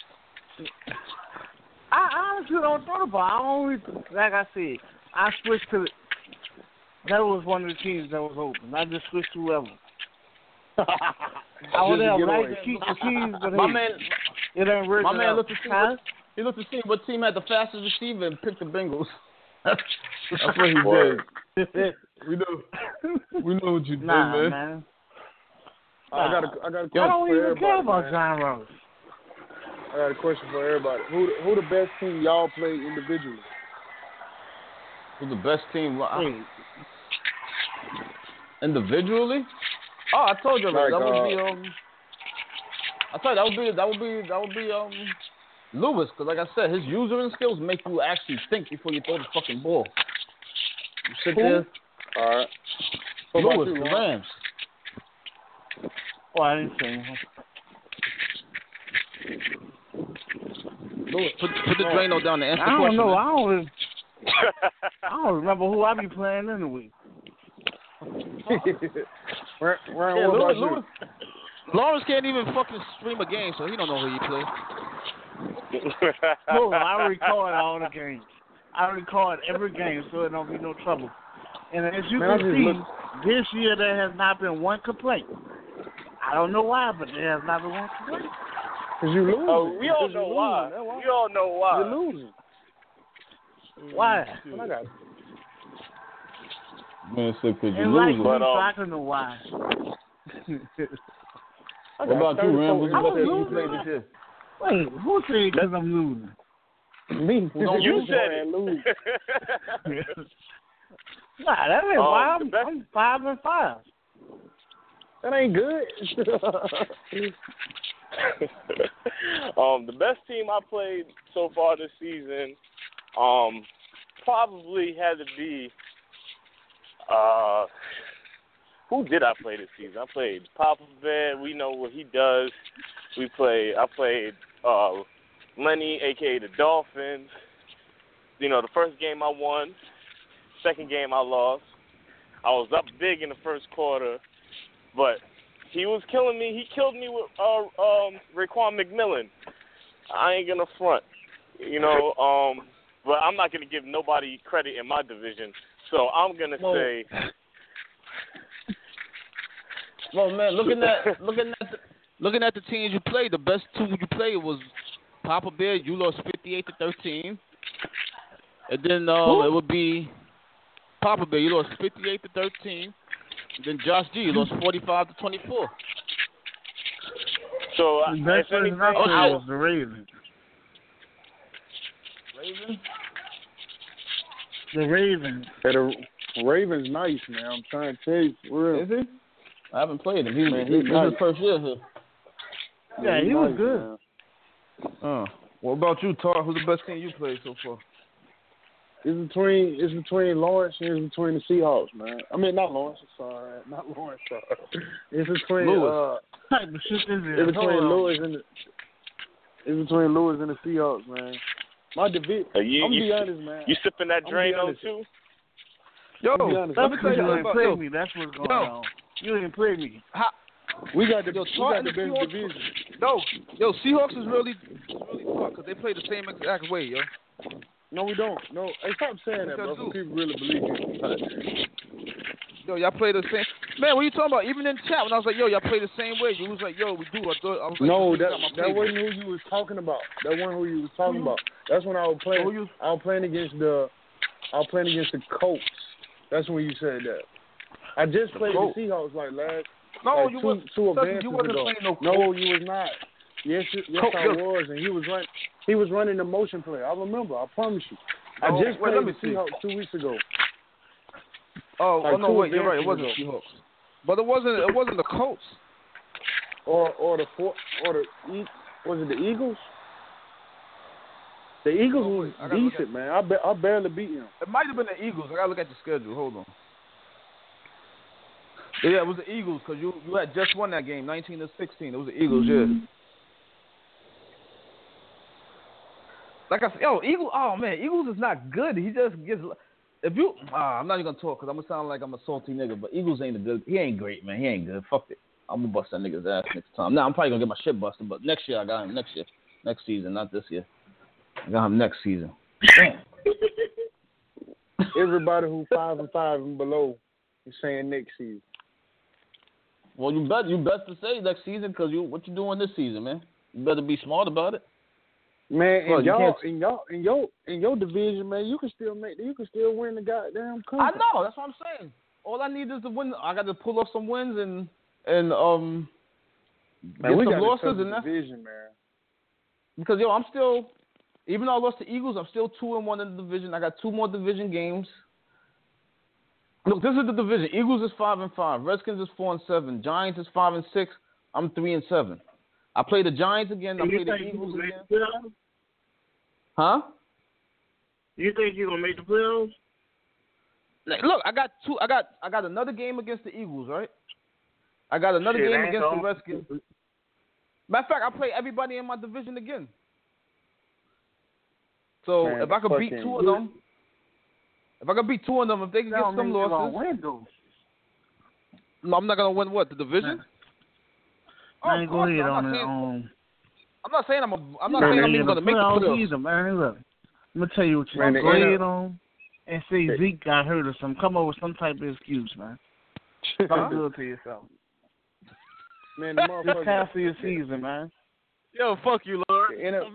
I honestly don't thought about it. Like I said, I switched to that was one of the teams that was open. I just switched to whoever. I would have liked to keep the teams, but it ain't working. My man looked to see what team had the fastest receiver and picked the Bengals. That's what he did. We know what you did, man. I got a question I don't for even everybody, care about man. John Ross. I got a question for everybody. Who the best team y'all play individually? Who's the best team? Individually? Oh, I told you already. That would be Lewis, because like I said, his using skills make you actually think before you throw the fucking ball. You sit there. All right. Lewis, the Rams. Oh, I didn't say anything. Lewis, put the Drano down and answer the question. I don't know. Man. I don't remember who I be playing anyway. Lewis. Lawrence can't even fucking stream a game, so he don't know who you play. No, I record all the games. I record every game, so it don't be no trouble. And as you can see, this year there has not been one complaint. I don't know why, but there has not been one complaint. Because you losing. Oh, we all know why. We all know why. You're losing. Why? I got it. Man, so could you and lose? Like but I don't know why. What about you, Ram? What's the best you played this year? Wait, who said because I'm losing? Me. You said it. Lose. Nah, that ain't why. I'm 5-5. That ain't good. The best team I played so far this season, probably had to be. Who did I play this season? I played Papa Bear. We know what he does. I played Lenny, a.k.a. the Dolphins. You know, the first game I won. Second game I lost. I was up big in the first quarter, but he was killing me. He killed me with Raekwon McMillan. I ain't gonna front, you know. But I'm not gonna give nobody credit in my division. So I'm gonna say. Well, man, looking at the teams you played, the best two you played was Papa Bear. You lost 58-13, and then it would be Papa Bear. You lost 58-13. And then Josh G. You lost 45-24. So the best person I played was the Ravens. The Ravens. Yeah, the Ravens nice, man. I'm trying to tell you, for real. Is he? I haven't played him. He's his first year here. Yeah, he was good. Man. What about you, Tar? Who's the best team you played so far? It's between Lawrence and it's between the Seahawks, man. I mean, not Lawrence. Sorry, not Lawrence. It's between Lewis. It's between Lewis and the Seahawks, man. My division. I'm gonna be honest, man. You sipping that Drano too? Yo, let me tell you, you ain't play me. That's what's going on. You didn't play me. We got the best division. Yo, Seahawks is really fucked because they play the same exact way, yo. No, we don't. No, hey, stop saying that, bro. People really believe you. Yo, y'all play the same. Man, what are you talking about? Even in chat, when I was like, yo, y'all play the same way. You was like, yo, we do. I was like, no, that wasn't who you was talking about. That wasn't who you was talking about. That's when I was playing. I was playing against the Colts. That's when you said that. I just played the Seahawks like last. No, like you two advances you wasn't ago. playing no Colts. No, you was not. Yes, I was, and he was running the motion play. I remember. I promise you. I just played the Seahawks 2 weeks ago. Oh no, wait, you're right. It wasn't the Seahawks, but it wasn't the Colts. Or was it the Eagles? The Eagles was decent, man. I barely beat them. It might have been the Eagles. I gotta look at the schedule. Hold on. Yeah, it was the Eagles because you had just won that game, 19-16. It was the Eagles, yeah. Like I said, Eagles. Oh man, Eagles is not good. He just gets. If you, I'm not even gonna talk because I'm gonna sound like I'm a salty nigga. But Eagles ain't a good. He ain't great, man. He ain't good. Fuck it. I'm gonna bust that nigga's ass next time. Now I'm probably gonna get my shit busted, but next year I got him. Next season, not this year. I got him next season. Damn. Everybody who 5-5 and below is saying next season. Well, you best to say next season because what you doing this season, man? You better be smart about it. Man, in your division, man, you can still win the goddamn conference. I know, that's what I'm saying. All I need is to win. I got to pull off some wins and get man, we some got losses in that division, man. Because I'm still, even though I lost the Eagles, I'm still 2-1 in the division. I got 2 more division games. Look, this is the division. Eagles is 5-5. Redskins is 4-7. Giants is 5-6. I'm 3-7. I play the Giants again. I play the Eagles again. Huh? You think you're gonna make the playoffs? Look, I got another game against the Eagles, right? I got another game against the Redskins. Matter of fact, I play everybody in my division again. So man, if I could beat 2 of them, if they can get some losses. No, I'm not gonna win what? The division? Man, go ahead on it. I'm not saying I'm even gonna make the playoffs either, man. Look, I'm gonna tell you what you want. Go ahead on and say Zeke got hurt or something. Come up with some type of excuse, man. Don't do it to yourself. Man, just half of your season, man. Yo, fuck you, Lord.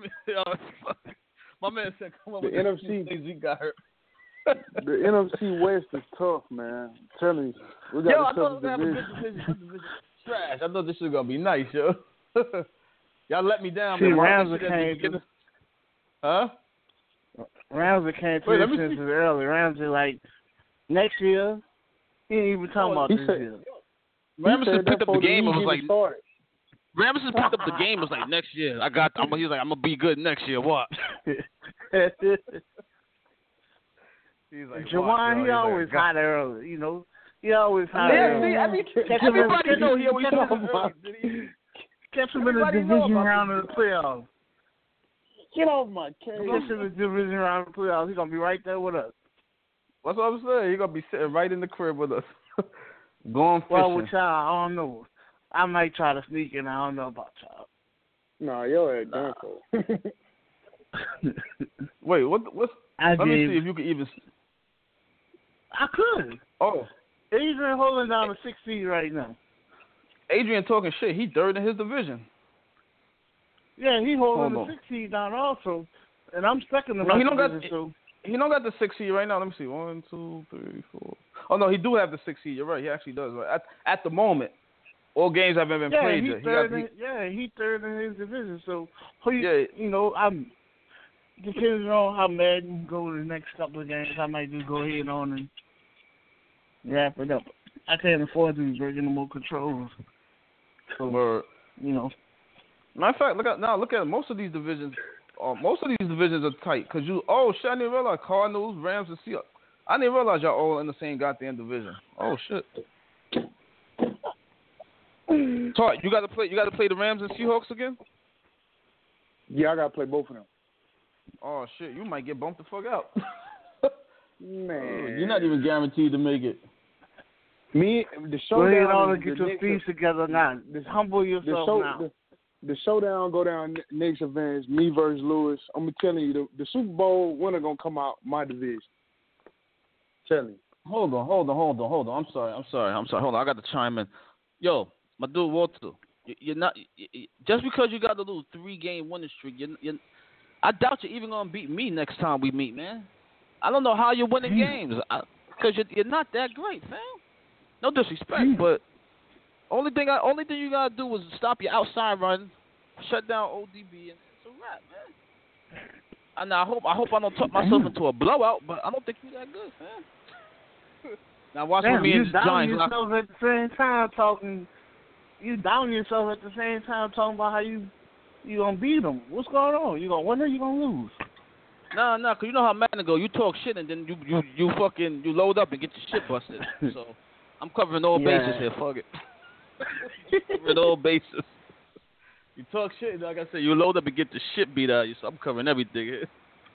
My man said, "Come on." The NFC Zeke got hurt. The NFC West is tough, man. I'm telling you, we got the toughest division. Trash. I thought this was gonna be nice, yo. Y'all let me down. See, Ramsey came. Huh? Ramsey came to his senses early. Ramsey like next year. He ain't even talking about this year. Ramsey picked up the game and was like. Ramsey picked up the game and was like, next year. He was like, I'm gonna be good next year. What? He's like, Jawan, he always hot early, you know. He always hot early. Everybody know he always hot early. Catch him in the division round of the playoffs. Get off my case. Catch him in the division round of the playoffs. He's gonna be right there with us. That's what I'm saying. He's gonna be sitting right in the crib with us. Going fishing. Well, with y'all, I don't know. I might try to sneak in. I don't know about y'all. No, you're at done for. Wait, what's? Let me see if you can even. I could. Oh. Adrian holding down the 6th seed right now. Adrian talking shit. He third in his division. Yeah, he holding the 6th seed down also, and I'm second in my division. He don't got the 6th seed right now. Let me see. 1, 2, 3, 4. Oh no, he do have the 6th seed. You're right. He actually does. Right? At the moment, all games haven't been played yet. He's third in his division. So, you know, I'm depending on how Madden go the next couple of games, I might just go ahead on and wrap it up. I can't afford to be breaking more controls. So, you know. Matter of fact, look at most of these divisions. Most of these divisions are tight because shit, I didn't realize Cardinals, Rams, and Seahawks. I didn't realize y'all all in the same goddamn division. Oh shit. Todd, you got to play the Rams and Seahawks again? Yeah, I got to play both of them. Oh shit, you might get bumped the fuck out. Man, you're not even guaranteed to make it. The showdown. Go ahead get your feet together now. Just humble yourself now. The showdown go down next advance. Me versus Lewis. I'm telling you, the Super Bowl winner gonna come out my division. Tell me. Hold on. I'm sorry. Hold on, I got to chime in. Yo, my dude Walter, you're not just because you got a little 3-game winning streak. I doubt you're even gonna beat me next time we meet, man. I don't know how you're winning games because you're not that great, fam. No disrespect, but only thing you gotta do is stop your outside run, shut down ODB, and it's a wrap, man. And I hope I don't talk myself into a blowout, but I don't think you're that good, fam. Now watch me and the Giants. You down yourself at the same time talking. You down yourself at the same time talking about how you gonna beat them. What's going on? You gonna win or you gonna lose? Nah, cause you know how Madden go. You talk shit and then you fucking load up and get your shit busted. So I'm covering all bases here. Fuck it. Covering all bases. You talk shit, like I said, you load up and get the shit beat out of you. So I'm covering everything here.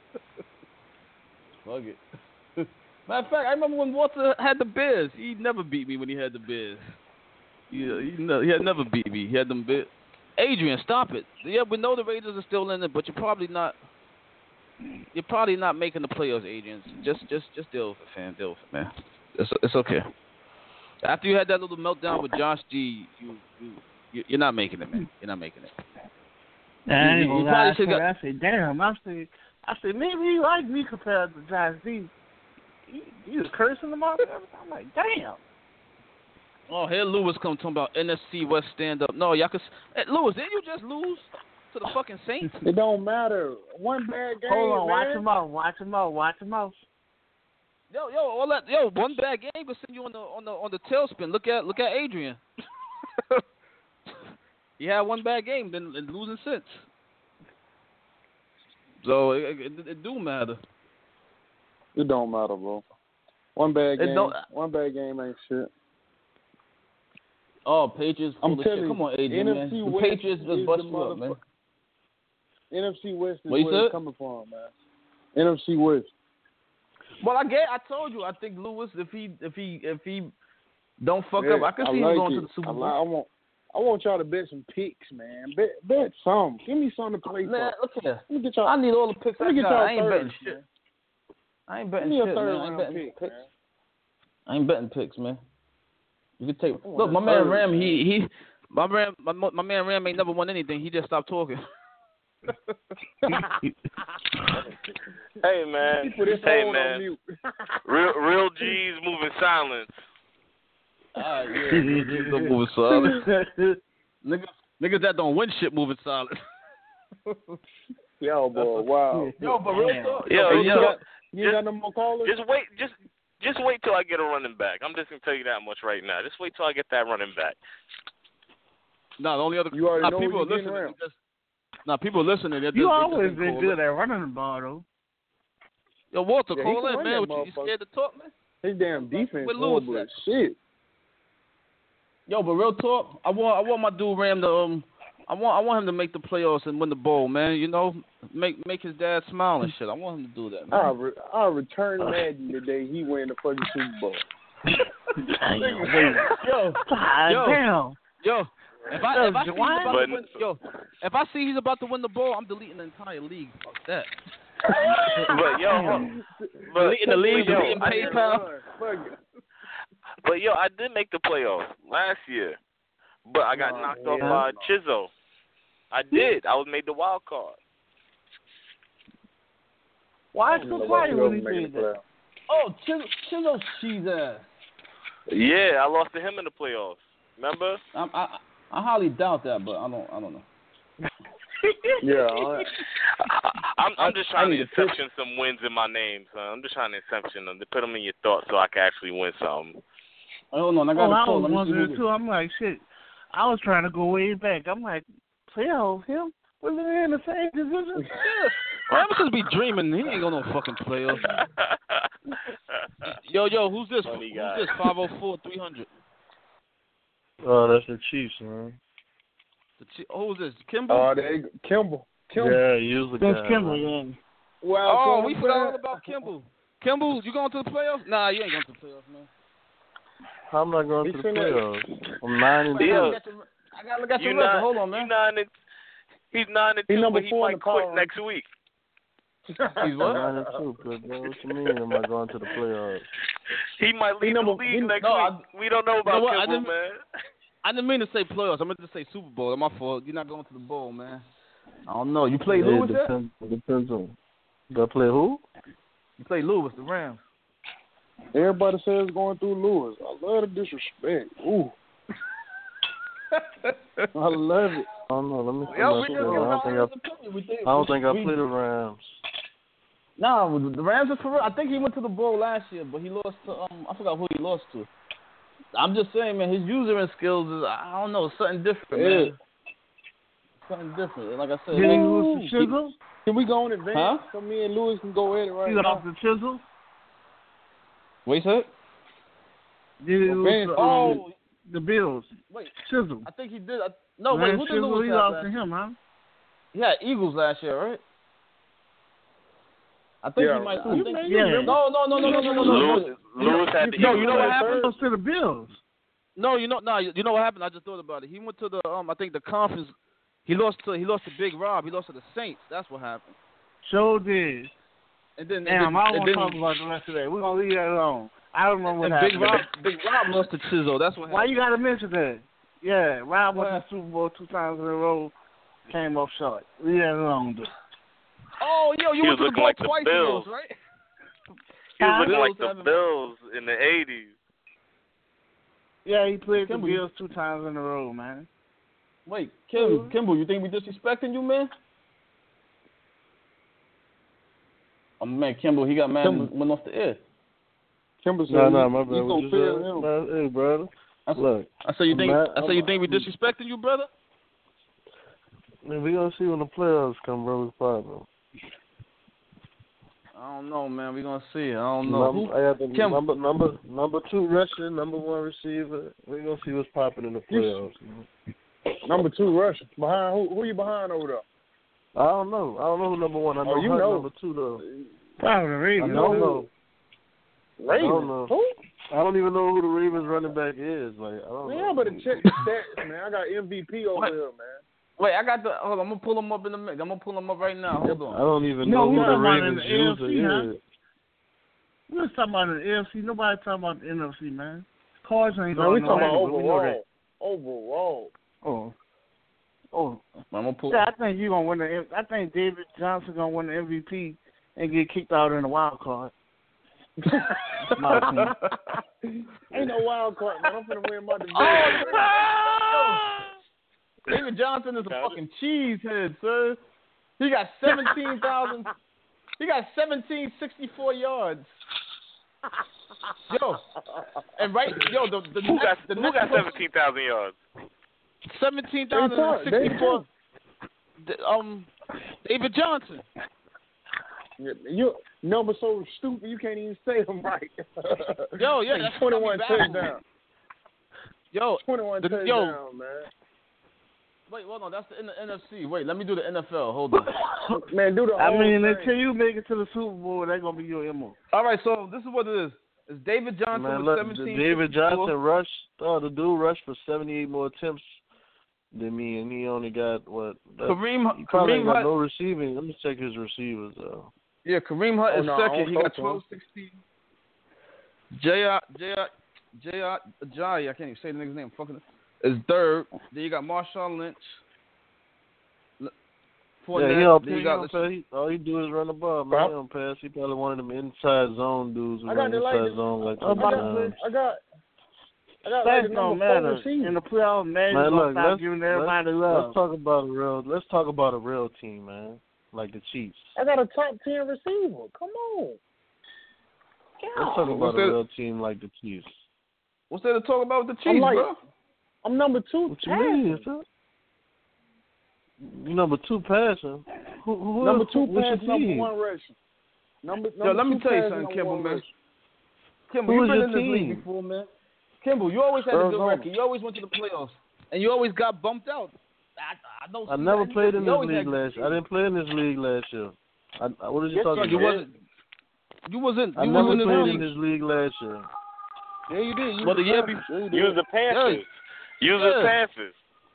Fuck it. Matter of fact, I remember when Walter had the Bears. He never beat me when he had the Bears. He had never beat me. He had them Bears. Adrian, stop it. Yeah, we know the Raiders are still in it, but you're probably not making the playoffs, Adrian. Just deal with it, fam. Deal with it, man. It's okay. After you had that little meltdown with Josh G, you're not making it, man. You're not making it. I ain't gonna lie. I said, damn. I said, maybe he like me compared to Josh G. He was cursing him out and everything. I'm like, damn. Oh, here Lewis come talking about NFC West stand up. No, y'all could. Hey, Lewis, didn't you just lose to the fucking Saints? It don't matter. One bad game. Hold on, man. watch him out. Yo, one bad game could send you on the tailspin. Look at Adrian. He had one bad game, then losing since. So it do matter. It don't matter, bro. One bad game ain't shit. Oh, Patriots. I'm telling you, come on, Adrian, man. The Patriots just bust you up, man. NFC West is where it's coming from, man. NFC West. Well, I told you. I think Lewis, if he don't fuck up, I can see him going to the Super Bowl. I want y'all to bet some picks, man. Bet some. Give me something to play for. Man, look here. Let me get y'all. I need all the picks I got. I ain't betting shit. Man. I ain't betting shit, man. I ain't betting picks, man. You can take. Look, my man Ram. My man Ram ain't never won anything. He just stopped talking. Hey man. Real G's moving silence. Moving silent. Niggas that don't win shit moving silent. Yo, boy, wow. Yo, but real talk. You got no more callers? Just wait till I get a running back. I'm just gonna tell you that much right now. Just wait till I get that running back. No, the only other you already know people are listening. People are listening. You always been good at running the ball, though. Yo, Walter, call in, man. You scared to talk, man? His damn defense horrible as shit. Yo, but real talk, I want my dude Ram to I want him to make the playoffs and win the bowl, man. You know, make his dad smile and shit. I want him to do that, man. I'll return Madden the day he win the fucking Super Bowl. Yo, if I see he's about to win the bowl, I'm deleting the entire league. Fuck that. Deleting the league, deleting PayPal. But yo, I did make the playoffs last year, but I got knocked off by Chizzo. I did. I was made the wild card. Why is so quiet when he did that? Oh, Chizzo's cheese ass. Yeah, I lost to him in the playoffs. Remember? I highly doubt that, but I don't know. Yeah, I'm just trying to inception some wins in my name, son. I'm just trying to inception them to put them in your thoughts so I can actually win something. Hold on, I was wondering too. I'm like, shit. I was trying to go way back. I'm like, playoff him? Was it in the same division? Ramsey's be dreaming. He ain't gonna no fucking playoffs. Yo, who's this? Funny who's guy. this? 504-300. Oh, that's the Chiefs, man. Who's this? Kimball? Kimball. Yeah, usually. That's Kimball, yeah. Well, we forgot all about Kimball. Kimball, you going to the playoffs? Nah, you ain't going to the playoffs, man. I'm not going to the playoffs. I'm 9-2. I gotta look at your record. Hold on, man. He's 9-2, but he might quit next week. He's what? 9-2, but what you mean? Am I going to the playoffs? He might leave the league next week. We don't know about Kimball, man. I didn't mean to say playoffs. I meant to say Super Bowl. That's my fault. You're not going to the bowl, man. I don't know. You play Lewis yet? Depends on. Do I play who? You play Lewis, the Rams. Everybody says going through Lewis. I love the disrespect. Ooh. I love it. I don't know. Let me see. I don't think I played the Rams. No, the Rams are for real. I think he went to the bowl last year, but he lost to I forgot who he lost to. I'm just saying, man, his usering skills is, I don't know, something different, man. something different. Like I said, did he lose to Chisel? Can we go in advance? Huh? So me and Lewis can go at it right He now. lost to Chisel? What you said? Did he lose to the Bills? Wait, Chisel. I think he did. No, wait, who did Chisel, Lewis he have lost last to him, huh? He had Eagles last year, right? I think he might. Yeah. No. Lewis had the Eagles. No, you know what happened? He lost to the Bills. No, you know what happened? I just thought about it. He went to the I think the conference. He lost to Big Rob. He lost to the Saints. That's what happened. Sure did. And then I don't want to talk about the rest of that. We're gonna leave that alone. I don't remember what happened. Big Rob lost to Chisel. That's what happened. Why you gotta mention that? Yeah, Rob went to the Super Bowl 2 times in a row, came up short. Leave that alone, dude. Oh, yo, you went to the ball twice, Bills, right? He was looking like the Bills in the 80s. Yeah, he played the Bills 2 times in a row, man. Wait, Kimball, you think we disrespecting you, man? Oh, man, Kimball, he got mad and went off the air. Kimball said, no, my brother. You gonna feel him. Hey, brother. Look, I say you think we disrespecting you, brother? Man, we gonna see when the playoffs come, brother. It's possible. I don't know, man. We gonna see. I don't know. I got the number 2 rusher, number 1 receiver. We gonna see what's popping in the playoffs. Number 2 rusher. Behind who you behind over there? I don't know. I don't know who number 1. I know you know. number 2 though. Probably the Ravens. I don't know. Ravens. I don't know. Who? I don't even know who the Ravens running back is. Like I don't know. Man, I better check the stats, man. I got MVP over here, man. Wait, I got hold on. I'm gonna pull them up in the mix. I'm gonna pull them up right now. Hold on. I don't even know who the Ravens user is. We're just talking about the AFC. Nobody talking about the NFC, man. Cards ain't going we talking about overall. Overall. Oh. I'm gonna pull. Yeah, I think you're gonna win the. I think David Johnson gonna win the MVP and get kicked out in the wild card. My opinion. Ain't no wild card, man. I'm finna win my division. David Johnson is a fucking cheesehead, sir. He got 17,000. He got 1764 yards. Yo, and who got 17,000 yards? 17,064. David Johnson. You number so stupid you can't even say them right. Yo, yeah, that's 21 touchdowns. Yo, 21 touchdowns, man. Wait, hold on. That's the NFC. Wait, let me do the NFL. Hold on. Man, do the whole thing. Until you make it to the Super Bowl, that's going to be your MO. All right, so this is what it is. It's David Johnson with 17. David Johnson rushed. The dude rushed for 78 more attempts than me, and he only got, what? He probably ain't got no receiving. Let me check his receivers, though. Yeah, Kareem Hunt is second. He got 1216. Jai, I can't even say the nigga's name. Fucking is third. Then you got Marshawn Lynch. All he do is run the ball, man. He don't pass. He probably one of them inside zone dudes who run inside zone like that. I got stats don't matter. In the playoffs, man, stop giving everybody love. Let's talk about a real team, man. Like the Chiefs. I got a top 10 receiver. Come on. Let's talk about a real team like the Chiefs. What's there to talk about with the Chiefs, bro? I'm number 2. What you mean, sir? You number 2 passing. Who number 2 passing, number 1 rushing. Yo, let me tell you something, Kimball, man. Kimball, you've been in this league before, man. Kimball, you always had a good record. You always went to the playoffs. And you always got bumped out. I never played in this league last year. I didn't play in this league last year. What are you talking about? You wasn't I never played in this league last year. Yeah, you did. Well, the year before. You was the Panthers. You was the Panthers.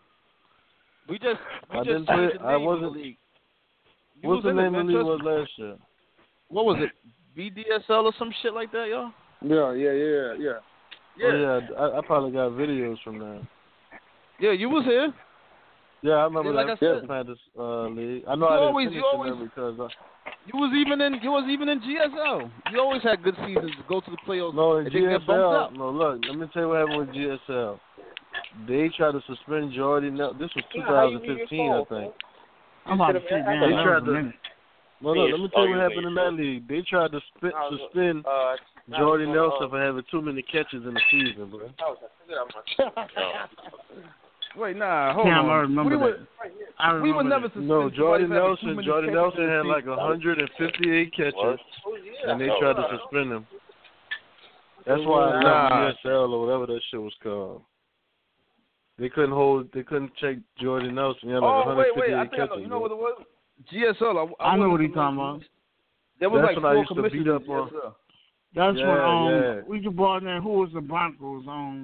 I didn't play. I wasn't. What's the name of the league was last year? What was it? BDSL or some shit like that, y'all? Yeah. Oh, yeah, I probably got videos from that. Yeah, you was here. Yeah, I remember that Panthers league. I know I didn't finish in there because you was even in GSL. You always had good seasons to go to the playoffs. No, in GSL. No, look, let me tell you what happened with GSL. They tried to suspend Jordy Nelson. This was 2015, I think. I'm about to say, man, they tried to. No, let me tell you what happened in that league. They tried to suspend Jordy Nelson for having too many catches in the season, bro. Wait, nah, hold on. I remember that. we would never suspend. No, Jordan Nelson had like 158 catches, and they tried to suspend him. That's why USL or whatever that shit was called. They couldn't check Jordan Nelson. He had like 158 catches. I know. You know what it was? GSL. I know what he's talking about. There was That's like when I four used to beat up on. That's when we just brought in who was the Broncos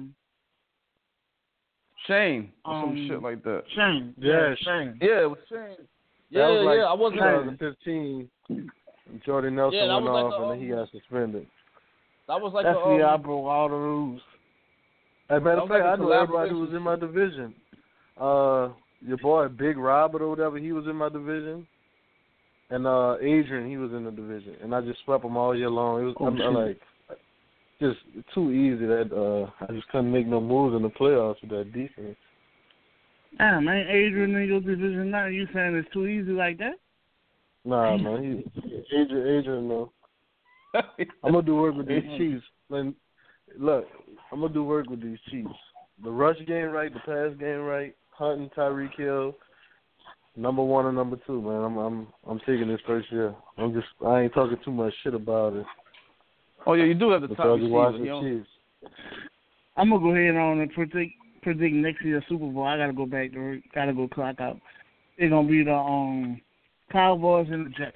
Shane or some shit like that. Shane. Yeah, Shane. Yeah, it was Shane. Yeah, I wasn't 2015. Jordan Nelson went off and then he got suspended. That was like that's the year I broke all the rules. As a matter of fact, I know everybody who was in my division. Your boy Big Robert or whatever, he was in my division. And Adrian, he was in the division. And I just swept them all year long. It was just too easy that I just couldn't make no moves in the playoffs with that defense. Damn, ain't Adrian in your division now? You saying it's too easy like that? Nah, man. Adrian, no. I'm going to do work with these Chiefs. Look, I'm going to do work with these Chiefs. The rush game right, the pass game right, Hunt and Tyreek Hill, number 1 and number 2, man. I'm taking this first year. I ain't talking too much shit about it. Oh yeah, you do have the top Chiefs. I'm gonna go ahead on and predict next year's Super Bowl. I gotta go back to work. Gotta go clock out. It's gonna be the Cowboys and the Jets.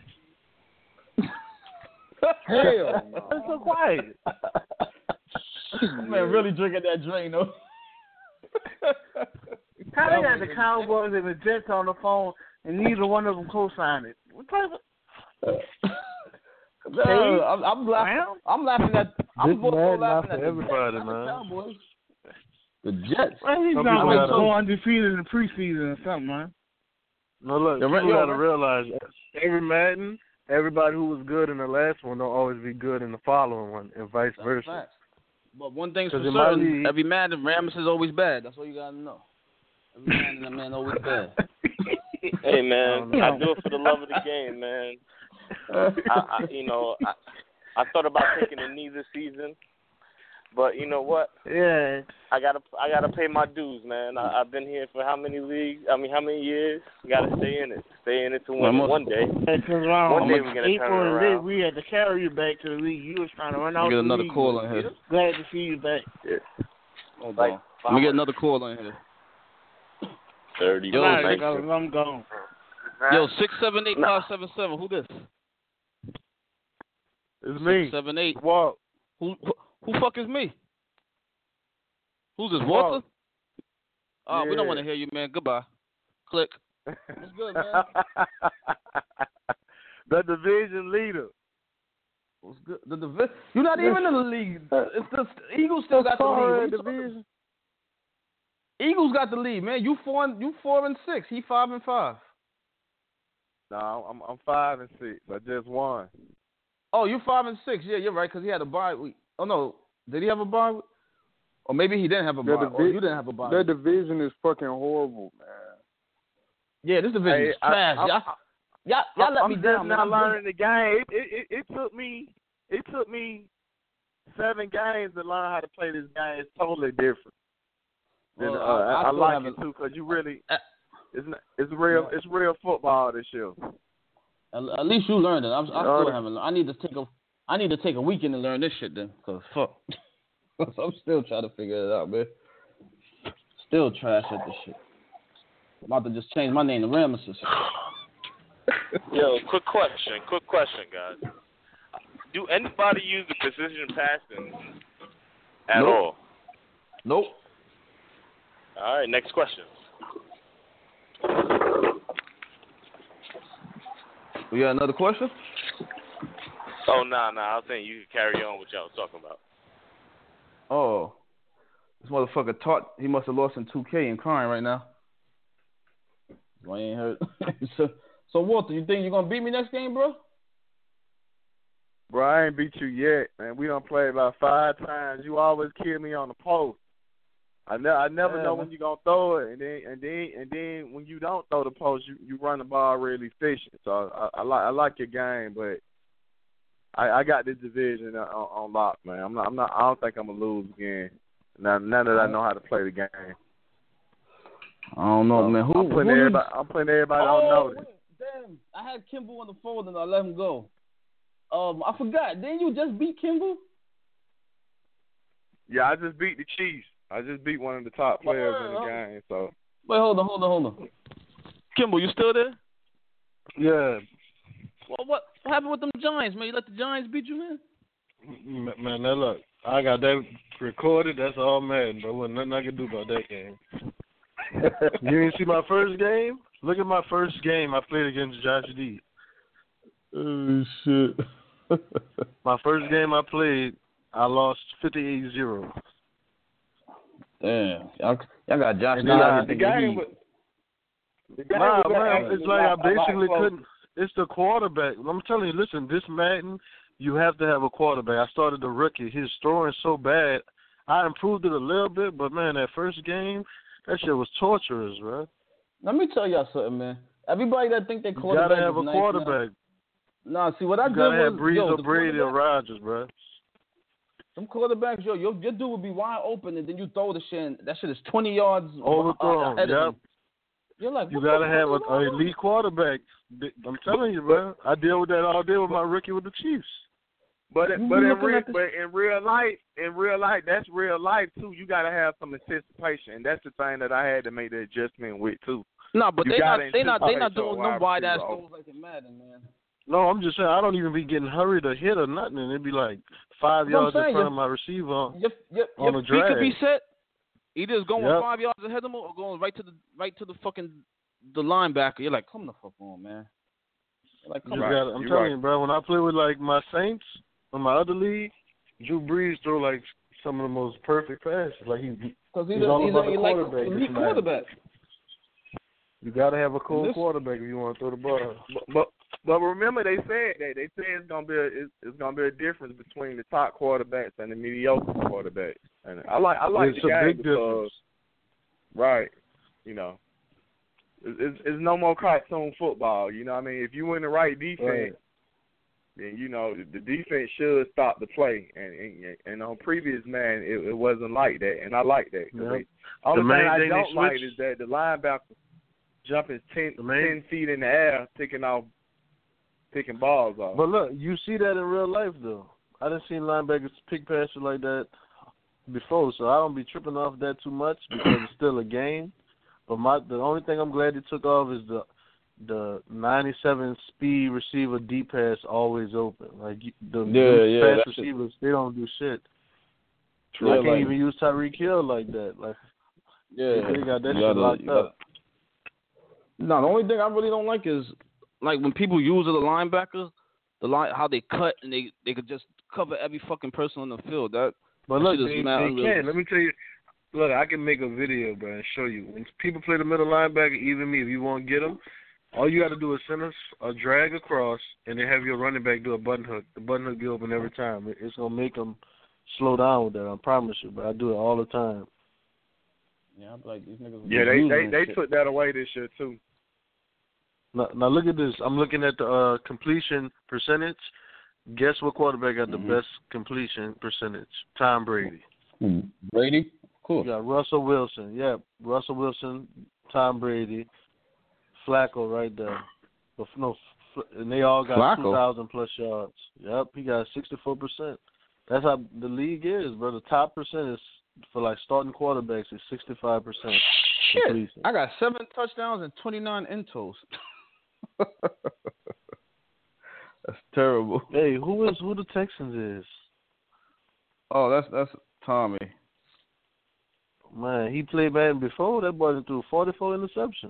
Hell no. It's so quiet. Man, really drinking that drain though. How they got the Cowboys and the Jets on the phone and neither one of them co-signed it? What type of... I'm laughing at. I'm mad laughing at everybody, man. Cowboys. The Jets. Well, he's not go undefeated in the preseason or something, man. No, look, you got to realize every Madden, everybody who was good in the last one don't always be good in the following one, and vice versa. Fact. But one thing's for certain: every Madden, Ramos is always bad. That's all you gotta know. Every Madden, that man always bad. Hey man, I do it for the love of the game, man. I thought about taking a knee this season, but you know what? Yeah. I gotta pay my dues, man. I've been here for how many years? Gotta stay in it to win one day. One day we're gonna turn it around. We had to carry you back to the league. You was trying to run out. Get another call on here. Glad to see you back. Yeah. Hold on. Let me get another call on here. 30. Yo, I'm gone. Yo, 678-577. Who this? It's me. 678. Walt. Who fuck is me? Who's this, Walter? Oh, we don't want to hear you, man. Goodbye. Click. What's good, man? The division leader. What's good? The division. You're not even in the league. It's the Eagles still got the lead. Division. Eagles got the lead, man. You 4-6. He 5-5. No, I'm 5-6. I just won. Oh, you 5-6. Yeah, you're right. Because he had a bye week. Oh no, did he have a bye week? Or maybe he didn't have a bye. Or you didn't have a bye. That division is fucking horrible, man. Yeah, this division is trash. Y'all let me down, man. I'm learning the game. It took me 7 games to learn how to play this game. It's totally different. Well, I like it too because you really it's real football this year. At least you learned it. I still haven't learned. I need to take a weekend to learn this shit then. Cause fuck, I'm still trying to figure it out, man. Still trash at this shit. I'm about to just change my name to Ramesses. Yo, quick question, guys. Do anybody use the precision passing at all? Nope. All right, next question. We got another question? Oh, nah. I was saying you could carry on what y'all was talking about. Oh. This motherfucker he must have lost in 2K and crying right now. Well, I ain't heard. So, Walter, you think you're going to beat me next game, bro? Bro, I ain't beat you yet, man. We done played about 5 times. You always kill me on the post. I never know when you're going to throw it, and then when you don't throw the post, you run the ball really efficient. So I like your game, but I got this division on lock, man. I don't think I'm going to lose again. Now that I know how to play the game. I don't know, man. I'm putting everybody on notice. Damn, I had Kimball on the phone and I let him go. I forgot. Didn't you just beat Kimball? Yeah, I just beat the Chiefs. I just beat one of the top players in the game. So. Wait, hold on. Kimball, you still there? Yeah. Well, what happened with them Giants, man? You let the Giants beat you, man? Man, now look, I got that recorded. That's all, man. But wasn't nothing I could do about that game. You didn't see my first game? Look at my first game I played against Josh D. Oh, shit. My first game I played, I lost 58-0. Damn. Y'all got Josh D. The game it's like I basically couldn't. It's the quarterback. I'm telling you, listen, this Madden, you have to have a quarterback. I started the rookie. His throwing so bad. I improved it a little bit, but, man, that first game, that shit was torturous, bro. Let me tell y'all something, man. Everybody that think they quarterback gotta have a quarterback. Nah, see what I did gotta was have Breeze or Brady or Rodgers, bro. Some quarterbacks, your dude would be wide open, and then you throw the shit, and that shit is 20 yards overthrown. Yep. You're like, you gotta have an elite quarterback. I'm telling you, bro. I deal with that all day with my rookie with the Chiefs. But in real life, that's real life too. You gotta have some anticipation, and that's the thing that I had to make the adjustment with too. No, but they not doing no wide ass throws like in Madden, man. No, I'm just saying I don't even be getting hurried or hit or nothing, and it'd be like 5 yards in front of my receiver on a drag. Your feet could be set. Either it's going 5 yards ahead of him or going right to the fucking the linebacker. You're like, come the fuck on, man. Like, come on. I'm telling you, bro. When I play with like my Saints in my other league, Drew Brees throw like some of the most perfect passes. Like he's all about the quarterback. Elite quarterback. You gotta have a cool quarterback if you want to throw the ball. But remember, they said it's gonna be a difference between the top quarterbacks and the mediocre quarterbacks. And I like it's the game a big difference. Right, you know, it's no more cartoon football. You know what I mean? If you in the right defense, then you know the defense should stop the play. And on previous man, it wasn't like that, and I like that. Only thing I don't like is that the linebacker jumping 10 feet in the air, picking balls off. But look, you see that in real life though. I done seen linebackers pick passes like that before, so I don't be tripping off that too much because it's still a game. But the only thing I'm glad they took off is the 97 speed receiver deep pass always open. Like the pass receivers, they don't do shit. I can't even use Tyreek Hill like that. Like they got that shit locked up. No, the only thing I really don't like is like when people use the linebackers, how they cut and they could just cover every fucking person on the field. But look, they can. Let me tell you. Look, I can make a video, bro, and show you. When people play the middle linebacker, even me, if you want to get them, all you got to do is send us a drag across, and then have your running back do a button hook. The button hook be open every time. It's gonna make them slow down with that. I promise you, but I do it all the time. Yeah, I'm like these niggas. Yeah, they took that away this year too. Now look at this. I'm looking at the completion percentage. Guess what quarterback got the best completion percentage? Tom Brady. Brady? Cool. You got Russell Wilson. Yeah, Russell Wilson, Tom Brady, Flacco right there. But and they all got 2,000 plus yards. Yep, he got 64%. That's how the league is, bro. The top percentage for like starting quarterbacks is 65%. Shit, completion. I got 7 touchdowns and 29 intos. That's terrible. Hey, who the Texans is? Oh, that's Tommy. Man, he played Madden before. That boy threw 44 interceptions.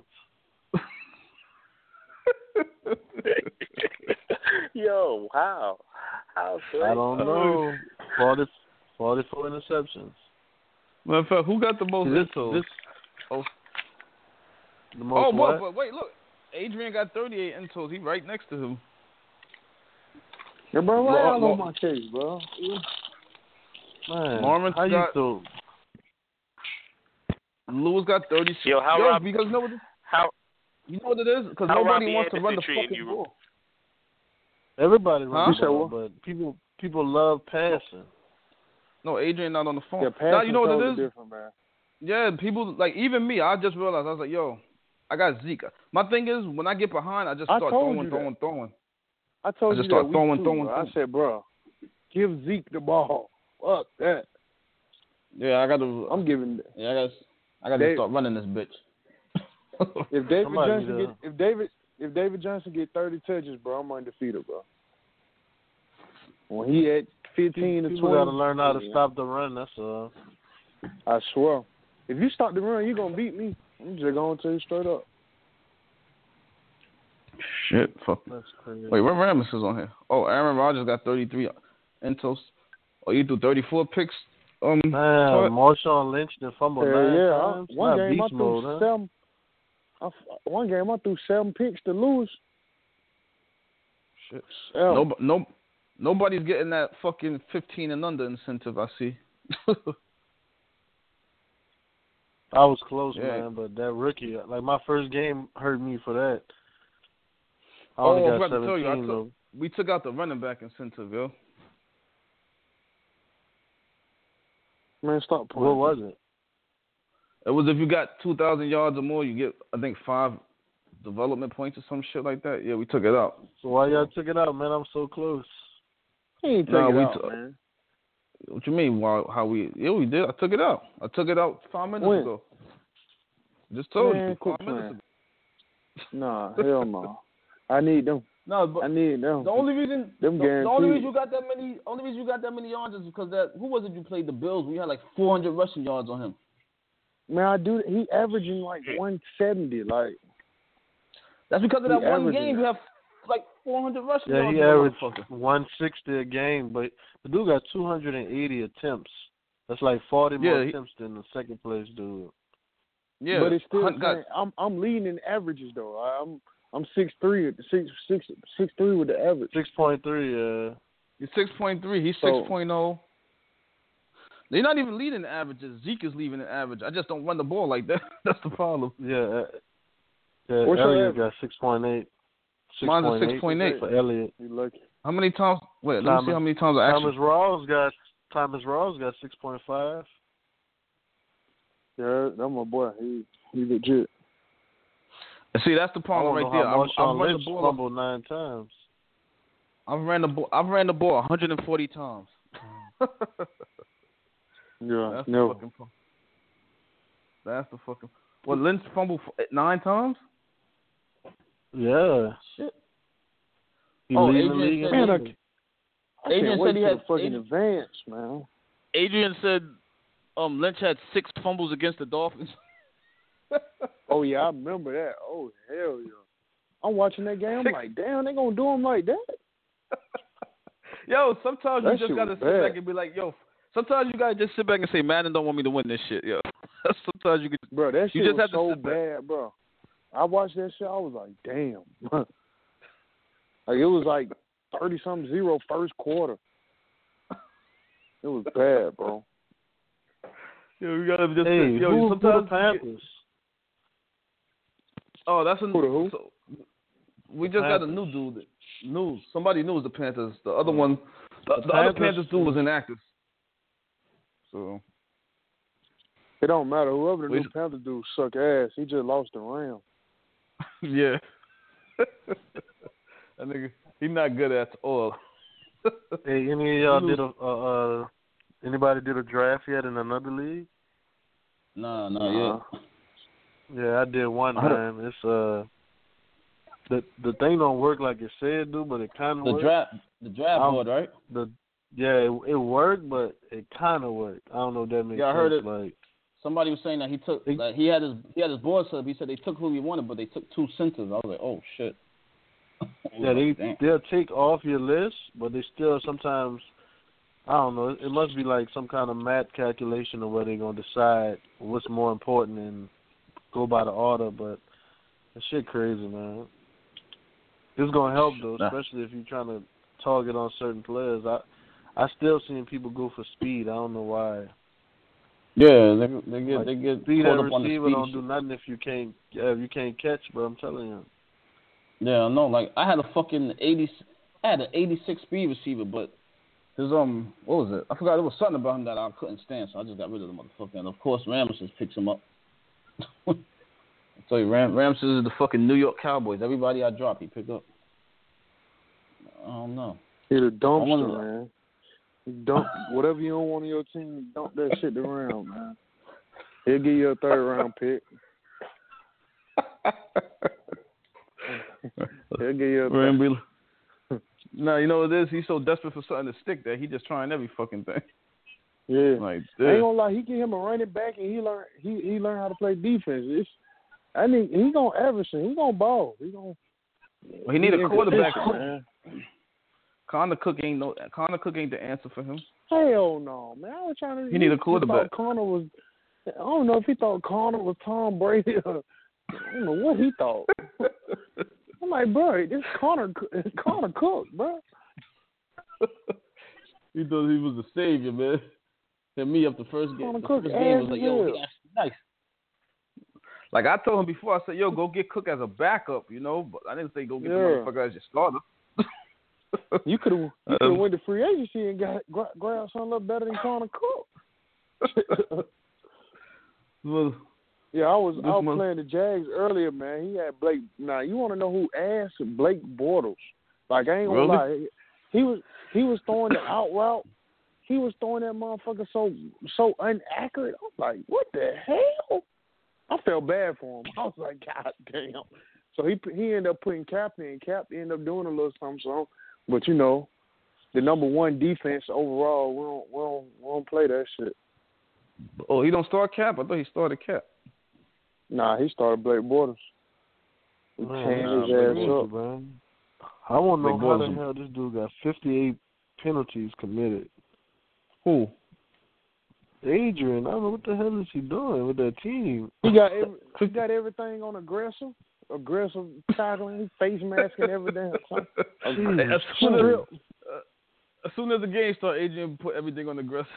Yo, how? How I don't know. 44 interceptions. Matter of fact, who got the most intos? The most what? But wait, look. Adrian got 38 intos. He right next to him. Yeah, bro, why y'all on my case, bro? Man, Marmon's how you do? Lewis got 36. Yo, because you know what it is? Because nobody wants to run the fucking ball. Everybody runs the ball, but people love passing. No, Adrian not on the phone. Yeah, now you know what it is? Different, man. Yeah, people like even me. I just realized I was like, yo, I got Zeke. My thing is when I get behind, I just start throwing. I told you just start throwing. I said, bro, give Zeke the ball. Fuck that. Yeah, I got to. I'm giving. Yeah, I got to start running this bitch. If David Johnson get 30 touches, bro, I'm undefeated, bro. When he had 15 to 20, people got to learn how to stop the run. That's all. I swear. If you stop the run, you're gonna beat me. I'm just gonna tell you straight up. Shit, fuck. That's crazy. Wait, where Ramos is on here? Oh, Aaron Rodgers got 33 intos. Oh, you threw 34 picks. Man, Marshawn Lynch did fumble 9 times. One game I threw 7. One game I threw 7 picks to lose. Shit. Nobody's getting that fucking 15 and under incentive. I see. I was close, man, but that rookie, like my first game, hurt me for that. I only got 17. We took out the running back incentive, yo. Man, stop playing. What was it? It was if you got 2,000 yards or more, you get, I think, 5 development points or some shit like that. Yeah, we took it out. So why y'all took it out, man? I'm so close. He ain't took it out, man. What you mean? Yeah, we did. I took it out. I took it out 5 minutes ago. Just told you 5 minutes ago. Nah, hell no. I need them. No, but I need them. The only reason the only reason you got that many yards is because who was it you played the Bills? We had like 400 rushing yards on him. Man, he averaging like 170. Like that's because of that one game. You have like 400 rushing yards. Yeah, he averaged 160 a game, but the dude got 280 attempts. That's like 40 more attempts than the second place dude. Yeah, but it's still I'm leading in averages though. I'm 6'3", 6'3" with the average. 6.3, yeah. You're 6.3. He's 6.0. They're not even leading the averages. Zeke is leading the average. I just don't run the ball like that. That's the problem. Yeah. Elliott got 6.8. Mine's a 6.8 for Elliott. You lucky. How many times? Wait, let me see how many times I actually. Thomas Rawls got 6.5. Yeah, that's my boy. He legit. See, that's the problem right there. I've run the ball fumbled 9 times. I've ran the ball 140 times. Yeah, that's the fucking. What, Lynch fumbled 9 times? Yeah. Shit. Adrian said he had fucking advance, man. Adrian said Lynch had 6 fumbles against the Dolphins. Oh yeah, I remember that. Oh hell yeah! I'm watching that game. I'm like, damn, they gonna do him like that? Yo, sometimes you just gotta sit back and be like, yo. Sometimes you gotta just sit back and say, Madden don't want me to win this shit, yo. Sometimes you can. Bro, that shit just was so bad, bro. I watched that shit. I was like, damn. Like it was like 30-0 first quarter. It was bad, bro. Yo, we gotta just. Who the Panthers? Oh, that's who? So, we just got a new dude. Somebody knew the Panthers. The other one, the other Panthers dude was inactive. So it don't matter. Whoever the new Panthers dude suck ass. He just lost the Rams. Yeah. That nigga, he not good at all. Hey, any of y'all anybody did a draft yet in another league? Nah, not yet. Yeah, I did one, man. It's the thing don't work like it said, dude, but it kind of worked. The draft board, right? It worked, but it kind of worked. I don't know if that makes sense. I heard it. Like somebody was saying that he had his board set up. He said they took who he wanted, but they took 2 centers. I was like, oh shit. Yeah, they'll take off your list, but they still sometimes. I don't know. It must be like some kind of math calculation of where they're gonna decide what's more important and go by the order. But that shit crazy, man. It's gonna help though, especially if you're trying to target on certain players. I still seen people go for speed. I don't know why. Yeah, they get speed caught at up on the receiver. speed. Don't do nothing if you can't catch. But I'm telling you. Yeah, I know. Like I had a fucking 86 speed receiver, but His what was it? I forgot. There was something about him that I couldn't stand, so I just got rid of the motherfucker. And of course, Ramses picks him up. I tell you, Ramses is the fucking New York Cowboys. Everybody I drop, he pick up. I don't know. He's a dumpster, man. Dump whatever you don't want on your team. Dump that shit around, man. He'll give you a 3rd round pick. He'll give you a. No, you know what it is? He's so desperate for something to stick that he just trying every fucking thing. Yeah. Like I ain't gonna lie, he get him a running back and he learn how to play defense. He gonna average it. He gonna ball. He need a quarterback. Connor Cook ain't the answer for him. Hell no, man. I was trying to. He need a quarterback. Connor was. I don't know if he thought Connor was Tom Brady. I don't know what he thought. I'm like, bro, this Connor Cook, bro. He thought he was the savior, man. Hit me up the first game. Connor the Cook first game was like, yo, hell. he actually nice. Like I told him before, I said, yo, go get Cook as a backup, you know. But I didn't say go get the motherfucker as your starter. You could have went to free agency and grabbed something a little better than Connor Cook. Well, yeah, I was playing the Jags earlier, man. He had Blake. Now you want to know who asked Blake Bortles? Like I ain't gonna lie, he was throwing the out route. He was throwing that motherfucker so inaccurate. I was like, what the hell? I felt bad for him. I was like, God damn. So he ended up putting Cap in. Cap ended up doing a little something. But you know, the number 1 defense overall, we don't play that shit. Oh, he don't start Cap? I thought he started Cap. Nah, he started Blake Bortles. He changed his ass up, man. I want to know how the hell this dude got 58 penalties committed. Who? Adrian. I don't know what the hell is he doing with that team. He got everything on aggressive tackling, face mask, and everything. As soon as the game started, Adrian put everything on aggressive.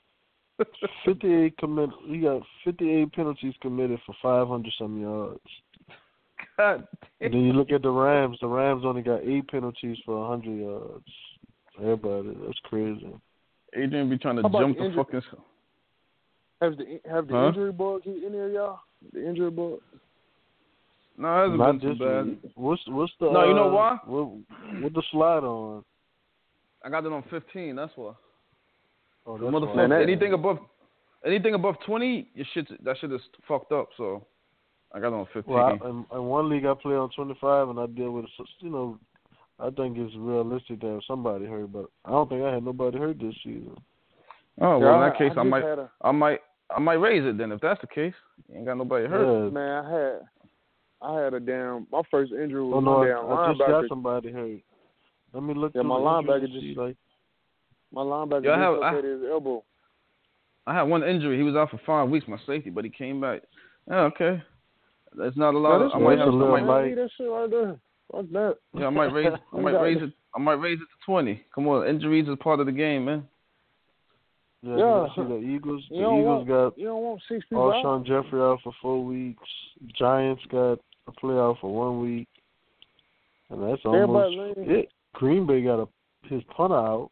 58 commit. He got 58 penalties committed for 500-some yards. God damn. And then you look at the Rams. The Rams only got 8 penalties for 100 yards. Everybody, that's crazy. Adrian be trying to jump the fucking. Have the injury bug hit any of y'all? The injury bug? No, it hasn't been too bad. What's the? No, you know why? What the slide on? I got it on 15. That's why. Oh, motherfucker! Anything above 20, that shit is fucked up. So I got it on 15. Well, in one league I play on 25, and I deal with I think it's realistic to have somebody hurt, but I don't think I had nobody hurt this season. Oh well, in that case, I might raise it then. If that's the case, you ain't got nobody hurt. Yeah. Man, I had my first injury was I just got somebody hurt. Let me look. Yeah, my linebacker dislocated his elbow. I had one injury. He was out for 5 weeks, my safety, but he came back. Yeah, okay. That's not a lot. I might that shit right there. Fuck that. Yeah, I might raise it. I might raise it to 20. Come on, injuries is part of the game, man. Yeah. See the Eagles. The Eagles got you don't want 6 people Alshon Jeffrey out for 4 weeks. Giants got a play out for 1 week, and that's almost it. Green Bay got his punter out.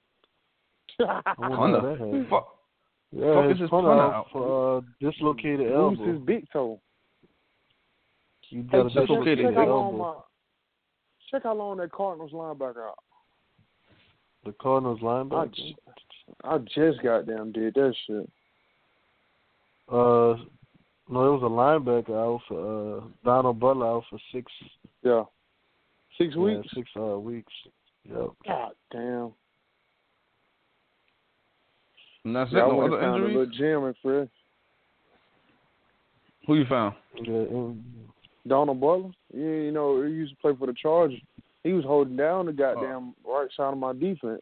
Punter? Fuck. Yeah, his punter out for dislocated elbow. Lose his big toe. You got a dislocated elbow. Check how long that Cardinals linebacker out. The Cardinals linebacker? I just goddamn did that shit. No, it was a linebacker out for Donald Butler out for 6. Yeah. 6 weeks? 6 weeks. Yep. God damn. And that's it. No other injuries? A little gym in Fred. Who you found? Donald Butler. Yeah, you know, he used to play for the Chargers. He was holding down the goddamn right side of my defense.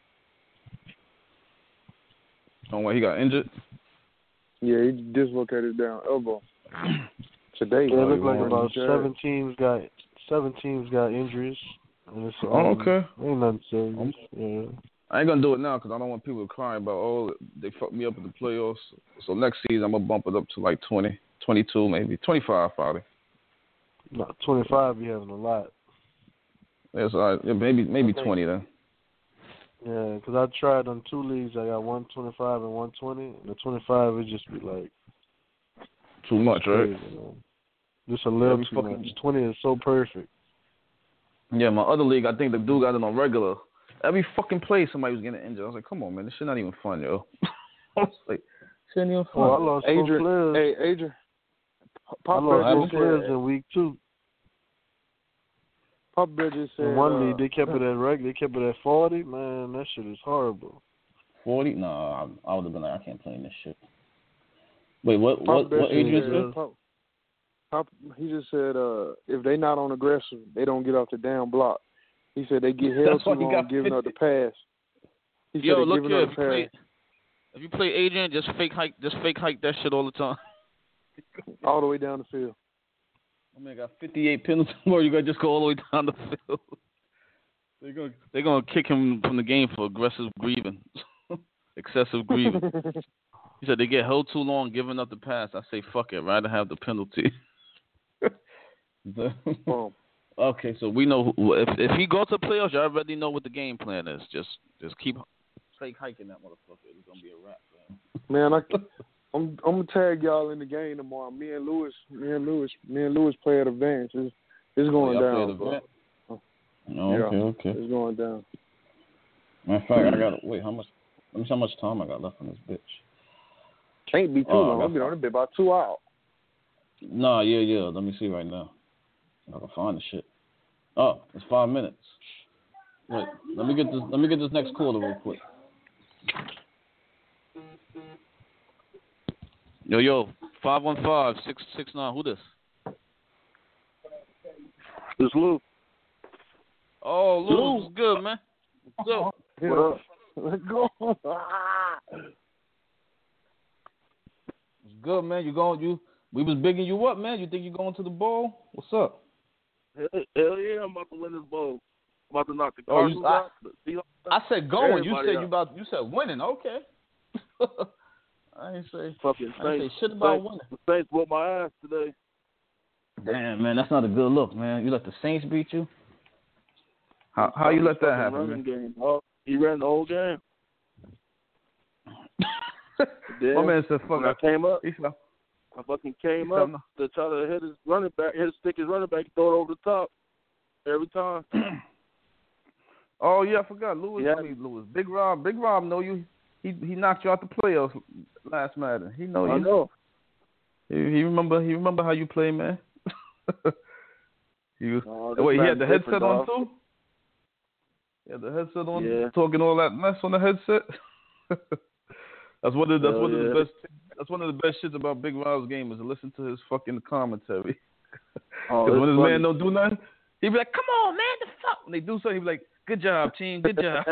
Oh, what, he got injured? Yeah, he dislocated down elbow. Today. Yeah, it looked like about 7 teams got injuries. And it's, okay. Ain't nothing serious. Yeah. I ain't gonna do it now because I don't want people crying about, they fucked me up in the playoffs. So next season I'm gonna bump it up to like 20, 22, maybe 25 probably. No, 25 be having a lot. Yes, maybe 20 then. Yeah, because I tried on 2 leagues. I got 125 and 120. And the 25 would just be like too much, right? You know? Just a little too much. 20 is so perfect. Yeah, my other league, I think the dude got it on regular. Every fucking play, somebody was getting injured. I was like, come on, man, this shit not even fun, yo. I was like, shit ain't even fun. Oh, I lost Adrian. players. Hey, Adrian. I lost 4 players in week 2. Papa Bear just said. In one league, they kept it at regular. They kept it at 40. Man, that shit is horrible. 40? No, I would have been like, I can't play in this shit. Wait, what Adrian said? He just said if they not on aggressive, they don't get off the down block. He said they get held too long giving up the pass. He said yo, look here. If you play Adrian, just fake hike that shit all the time. All the way down the field. I mean, I got 58 penalties more. You gotta just go all the way down the field. They're gonna kick him from the game for aggressive grieving, excessive grieving. He said they get held too long giving up the pass. I say fuck it, rather have the penalty. Okay, so we know if he goes to playoffs, you already know what the game plan is. Just keep fake hiking that motherfucker. It's gonna be a wrap, man. I'm gonna tag y'all in the game tomorrow. Me and Lewis play at advance. It's going down. Okay. It's going down. Matter of fact, I gotta wait. How much? Let me see how much time I got left on this bitch. Can't be too long. I'll be on it about 2 hours. Nah, yeah. Let me see right now. I can find the shit. Oh, it's 5 minutes. Wait, let me get this next caller real quick. Yo, 515-669. Who this? It's Lou. Oh, Lou, what's good, man? What's up? What up? Let's go. It's good, man. We was bigging you up, man. You think you going to the bowl? What's up? Hell yeah, I'm about to win this bowl. I'm about to knock the Cardinals out. I said going. You said winning. Okay. I ain't say shit about winning. The Saints whooped my ass today. Damn, man, that's not a good look, man. You let the Saints beat you? How you let that happen, man? Game. Oh, he ran the whole game. My man said, "Fuck." I came up. I fucking came up to try to hit his running back, stick his running back, throw it over the top every time. Oh yeah, I forgot. Lewis. Big Rob know you. He knocked you out the playoffs last Madden. He know you. I know. He remember how you play, man. He had the headset on too? He had the headset on, talking all that mess on the headset. That's one of the best shits about Big Rob's game is to listen to his fucking commentary. Because when his man don't do nothing, he be like, "Come on, man, the fuck." When they do something, he be like, "Good job, team, good job."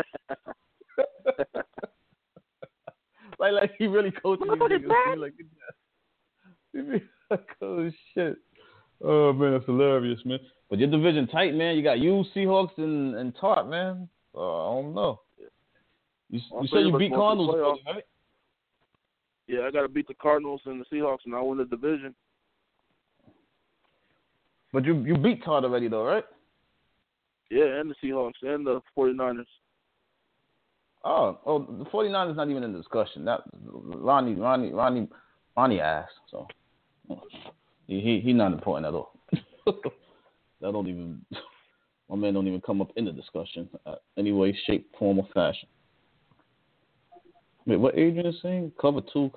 like he really coaching you. He be like, "Good job." He be like, "Oh shit." Oh man, that's hilarious, man. But your division tight, man. You got you, Seahawks, and Tart, man. I don't know. You said you beat Cardinals, right? Yeah, I got to beat the Cardinals and the Seahawks, and I win the division. But you beat Todd already, though, right? Yeah, and the Seahawks and the 49ers. Oh, the 49ers not even in the discussion. That Ronnie asked, so he not important at all. My man don't even come up in the discussion any way, shape, form, or fashion. Wait, what Adrian is saying? Cover two.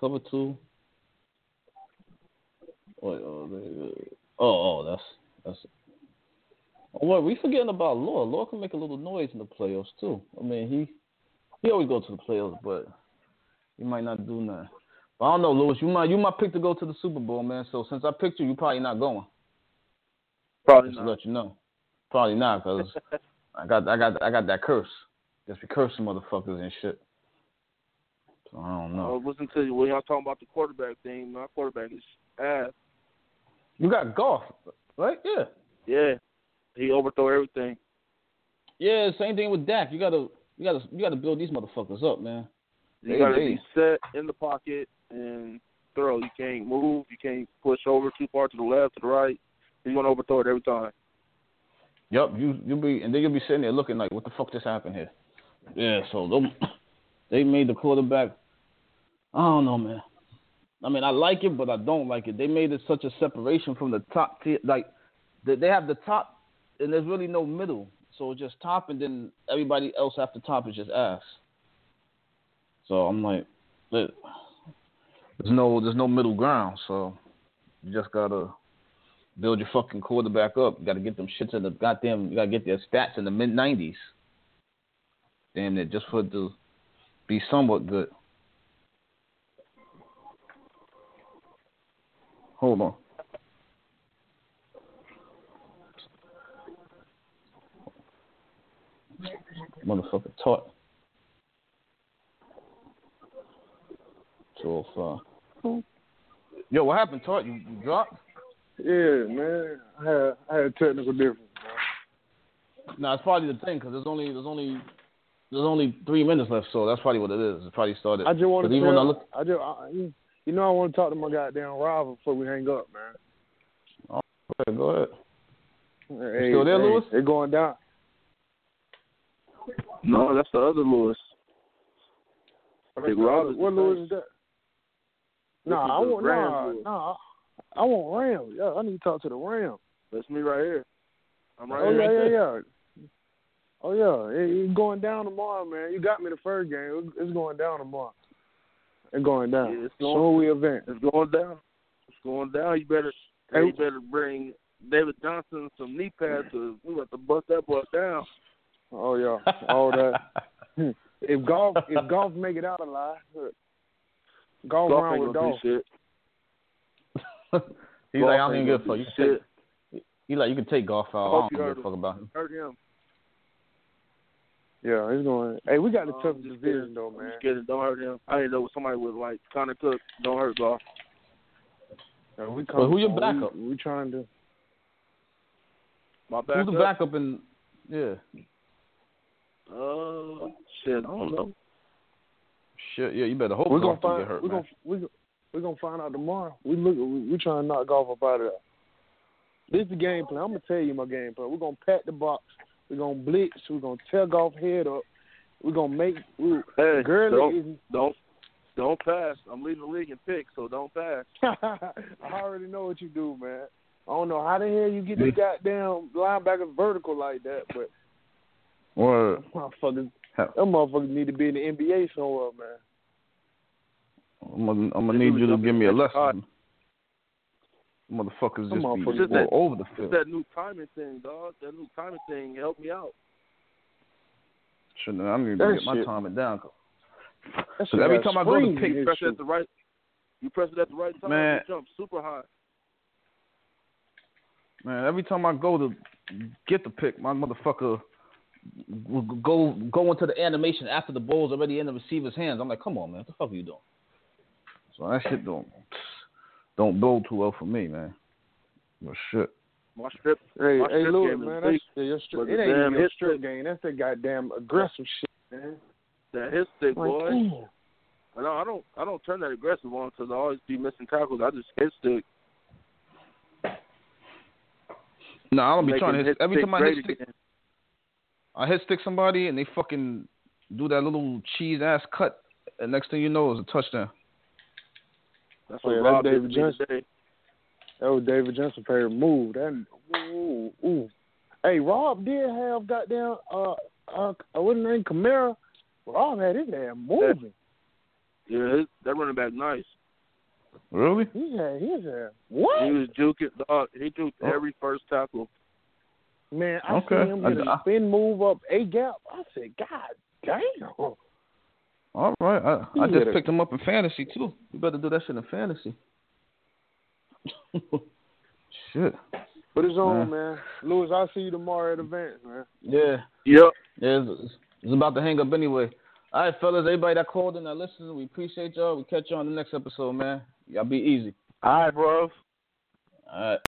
That's. Oh, well, we forgetting about Law. Law can make a little noise in the playoffs too. I mean, he always go to the playoffs, but he might not do nothing. But I don't know, Lewis. You might pick to go to the Super Bowl, man. So since I picked you, probably not going. Probably just not. To let you know. Probably not, because I got that curse. Just be cursing motherfuckers and shit. So I don't know. Listen to you when y'all talking about the quarterback thing. My quarterback is ass. You got Goff, right? Yeah. Yeah. He overthrew everything. Yeah, same thing with Dak. You gotta build these motherfuckers up, man. You gotta be set in the pocket and throw. You can't move. You can't push over too far to the left, to the right. He's gonna overthrow it every time. Yep, you'll be sitting there looking like, what the fuck just happened here? Yeah, so they made the quarterback. I don't know, man. I mean, I like it, but I don't like it. They made it such a separation from the top tier. Like, they have the top, and there's really no middle. So it's just top, and then everybody else after top is just ass. So I'm like, there's no middle ground. So you just gotta build your fucking quarterback up. You gotta get them shits in the goddamn. You gotta get their stats in the mid-90s. Damn it, just for it to be somewhat good. Hold on. Motherfucker taught. So yo, what happened, Tart? You dropped? Yeah, man. I had technical difference, man. No, it's probably the thing because there's only 3 minutes left, so that's probably what it is. It probably started. I just want to I want to talk to my goddamn Rob before we hang up, man. Oh, go ahead. Hey, still there, Lewis? They're going down. No, that's the other Lewis. Big Rob. What Lewis is that? I want Rams. Yeah, I need to talk to the Rams. That's me right here. I'm right here. Yeah. Oh yeah, it's going down tomorrow, man. You got me the first game. It's going down tomorrow. It's going down. Yeah, it's going. We event. It's going down. It's going down. You better bring David Johnson some knee pads. We have to bust that boy down. Oh yeah, all that. If golf make it out alive, golf around with Dolph. He's like, I don't even give a fuck. He's like, you can take golf out. I don't give a fuck about him. Hurt him. Yeah, he's going. Hey, we got the toughest division though, man. Don't hurt him. I didn't know somebody was like Connor Cook. Don't hurt golf. Yeah, but who your backup? We trying to. My backup. Who's the backup in? Yeah. Shit, I don't know. Shit, yeah, you better hope golf don't get hurt, man. We're gonna find out tomorrow. We trying to knock golf up out of there. This is the game plan. I'm gonna tell you my game plan. We're gonna pack the box. We're gonna blitz. We're gonna tear golf head up. We're gonna make. Don't pass. I'm leading the league in picks, so don't pass. I already know what you do, man. I don't know how the hell you get the goddamn linebackers vertical like that, but. What? Them motherfuckers need to be in the NBA somewhere, man. I'm gonna need you to give me a lesson. Motherfuckers just be all over the field. It's that new timing thing, dog. That new timing thing help me out. Shouldn't I need to get my timing down? Because every time I go to pick, you press it at the right time, man, you jump super high. Man, every time I go to get the pick, my motherfucker will go into the animation after the ball's already in the receiver's hands. I'm like, come on, man, what the fuck are you doing? So that shit don't bode too well for me, man. Well, shit. My strip. Hey, Louis, game man, that's your strip. It ain't even your strip game. That's that goddamn aggressive shit, man. That hit stick, boy. Damn. No, I don't turn that aggressive on because I always be missing tackles. I just hit stick. No, I don't be trying to hit. Every time I hit stick, I hit stick somebody and they fucking do that little cheese ass cut, and next thing you know, it's a touchdown. That's what Rob David Johnson. That was David Johnson favorite move. Ooh. Hey, Rob did have goddamn what's his name, Kamara. Rob had his ass moving. Yeah, that running back nice. Really? He had his ass. What? He was juking. He juked every first tackle. Man, I seen him get a spin move up A gap. I said, God damn. All right. I just picked him up in fantasy, too. You better do that shit in fantasy. Shit. But it's on, man. Lewis, I'll see you tomorrow at events, man. Yeah. Yep. Yeah, it's about to hang up anyway. All right, fellas, everybody that called in, that listened, we appreciate y'all. We'll catch you on the next episode, man. Y'all be easy. All right, bro. All right.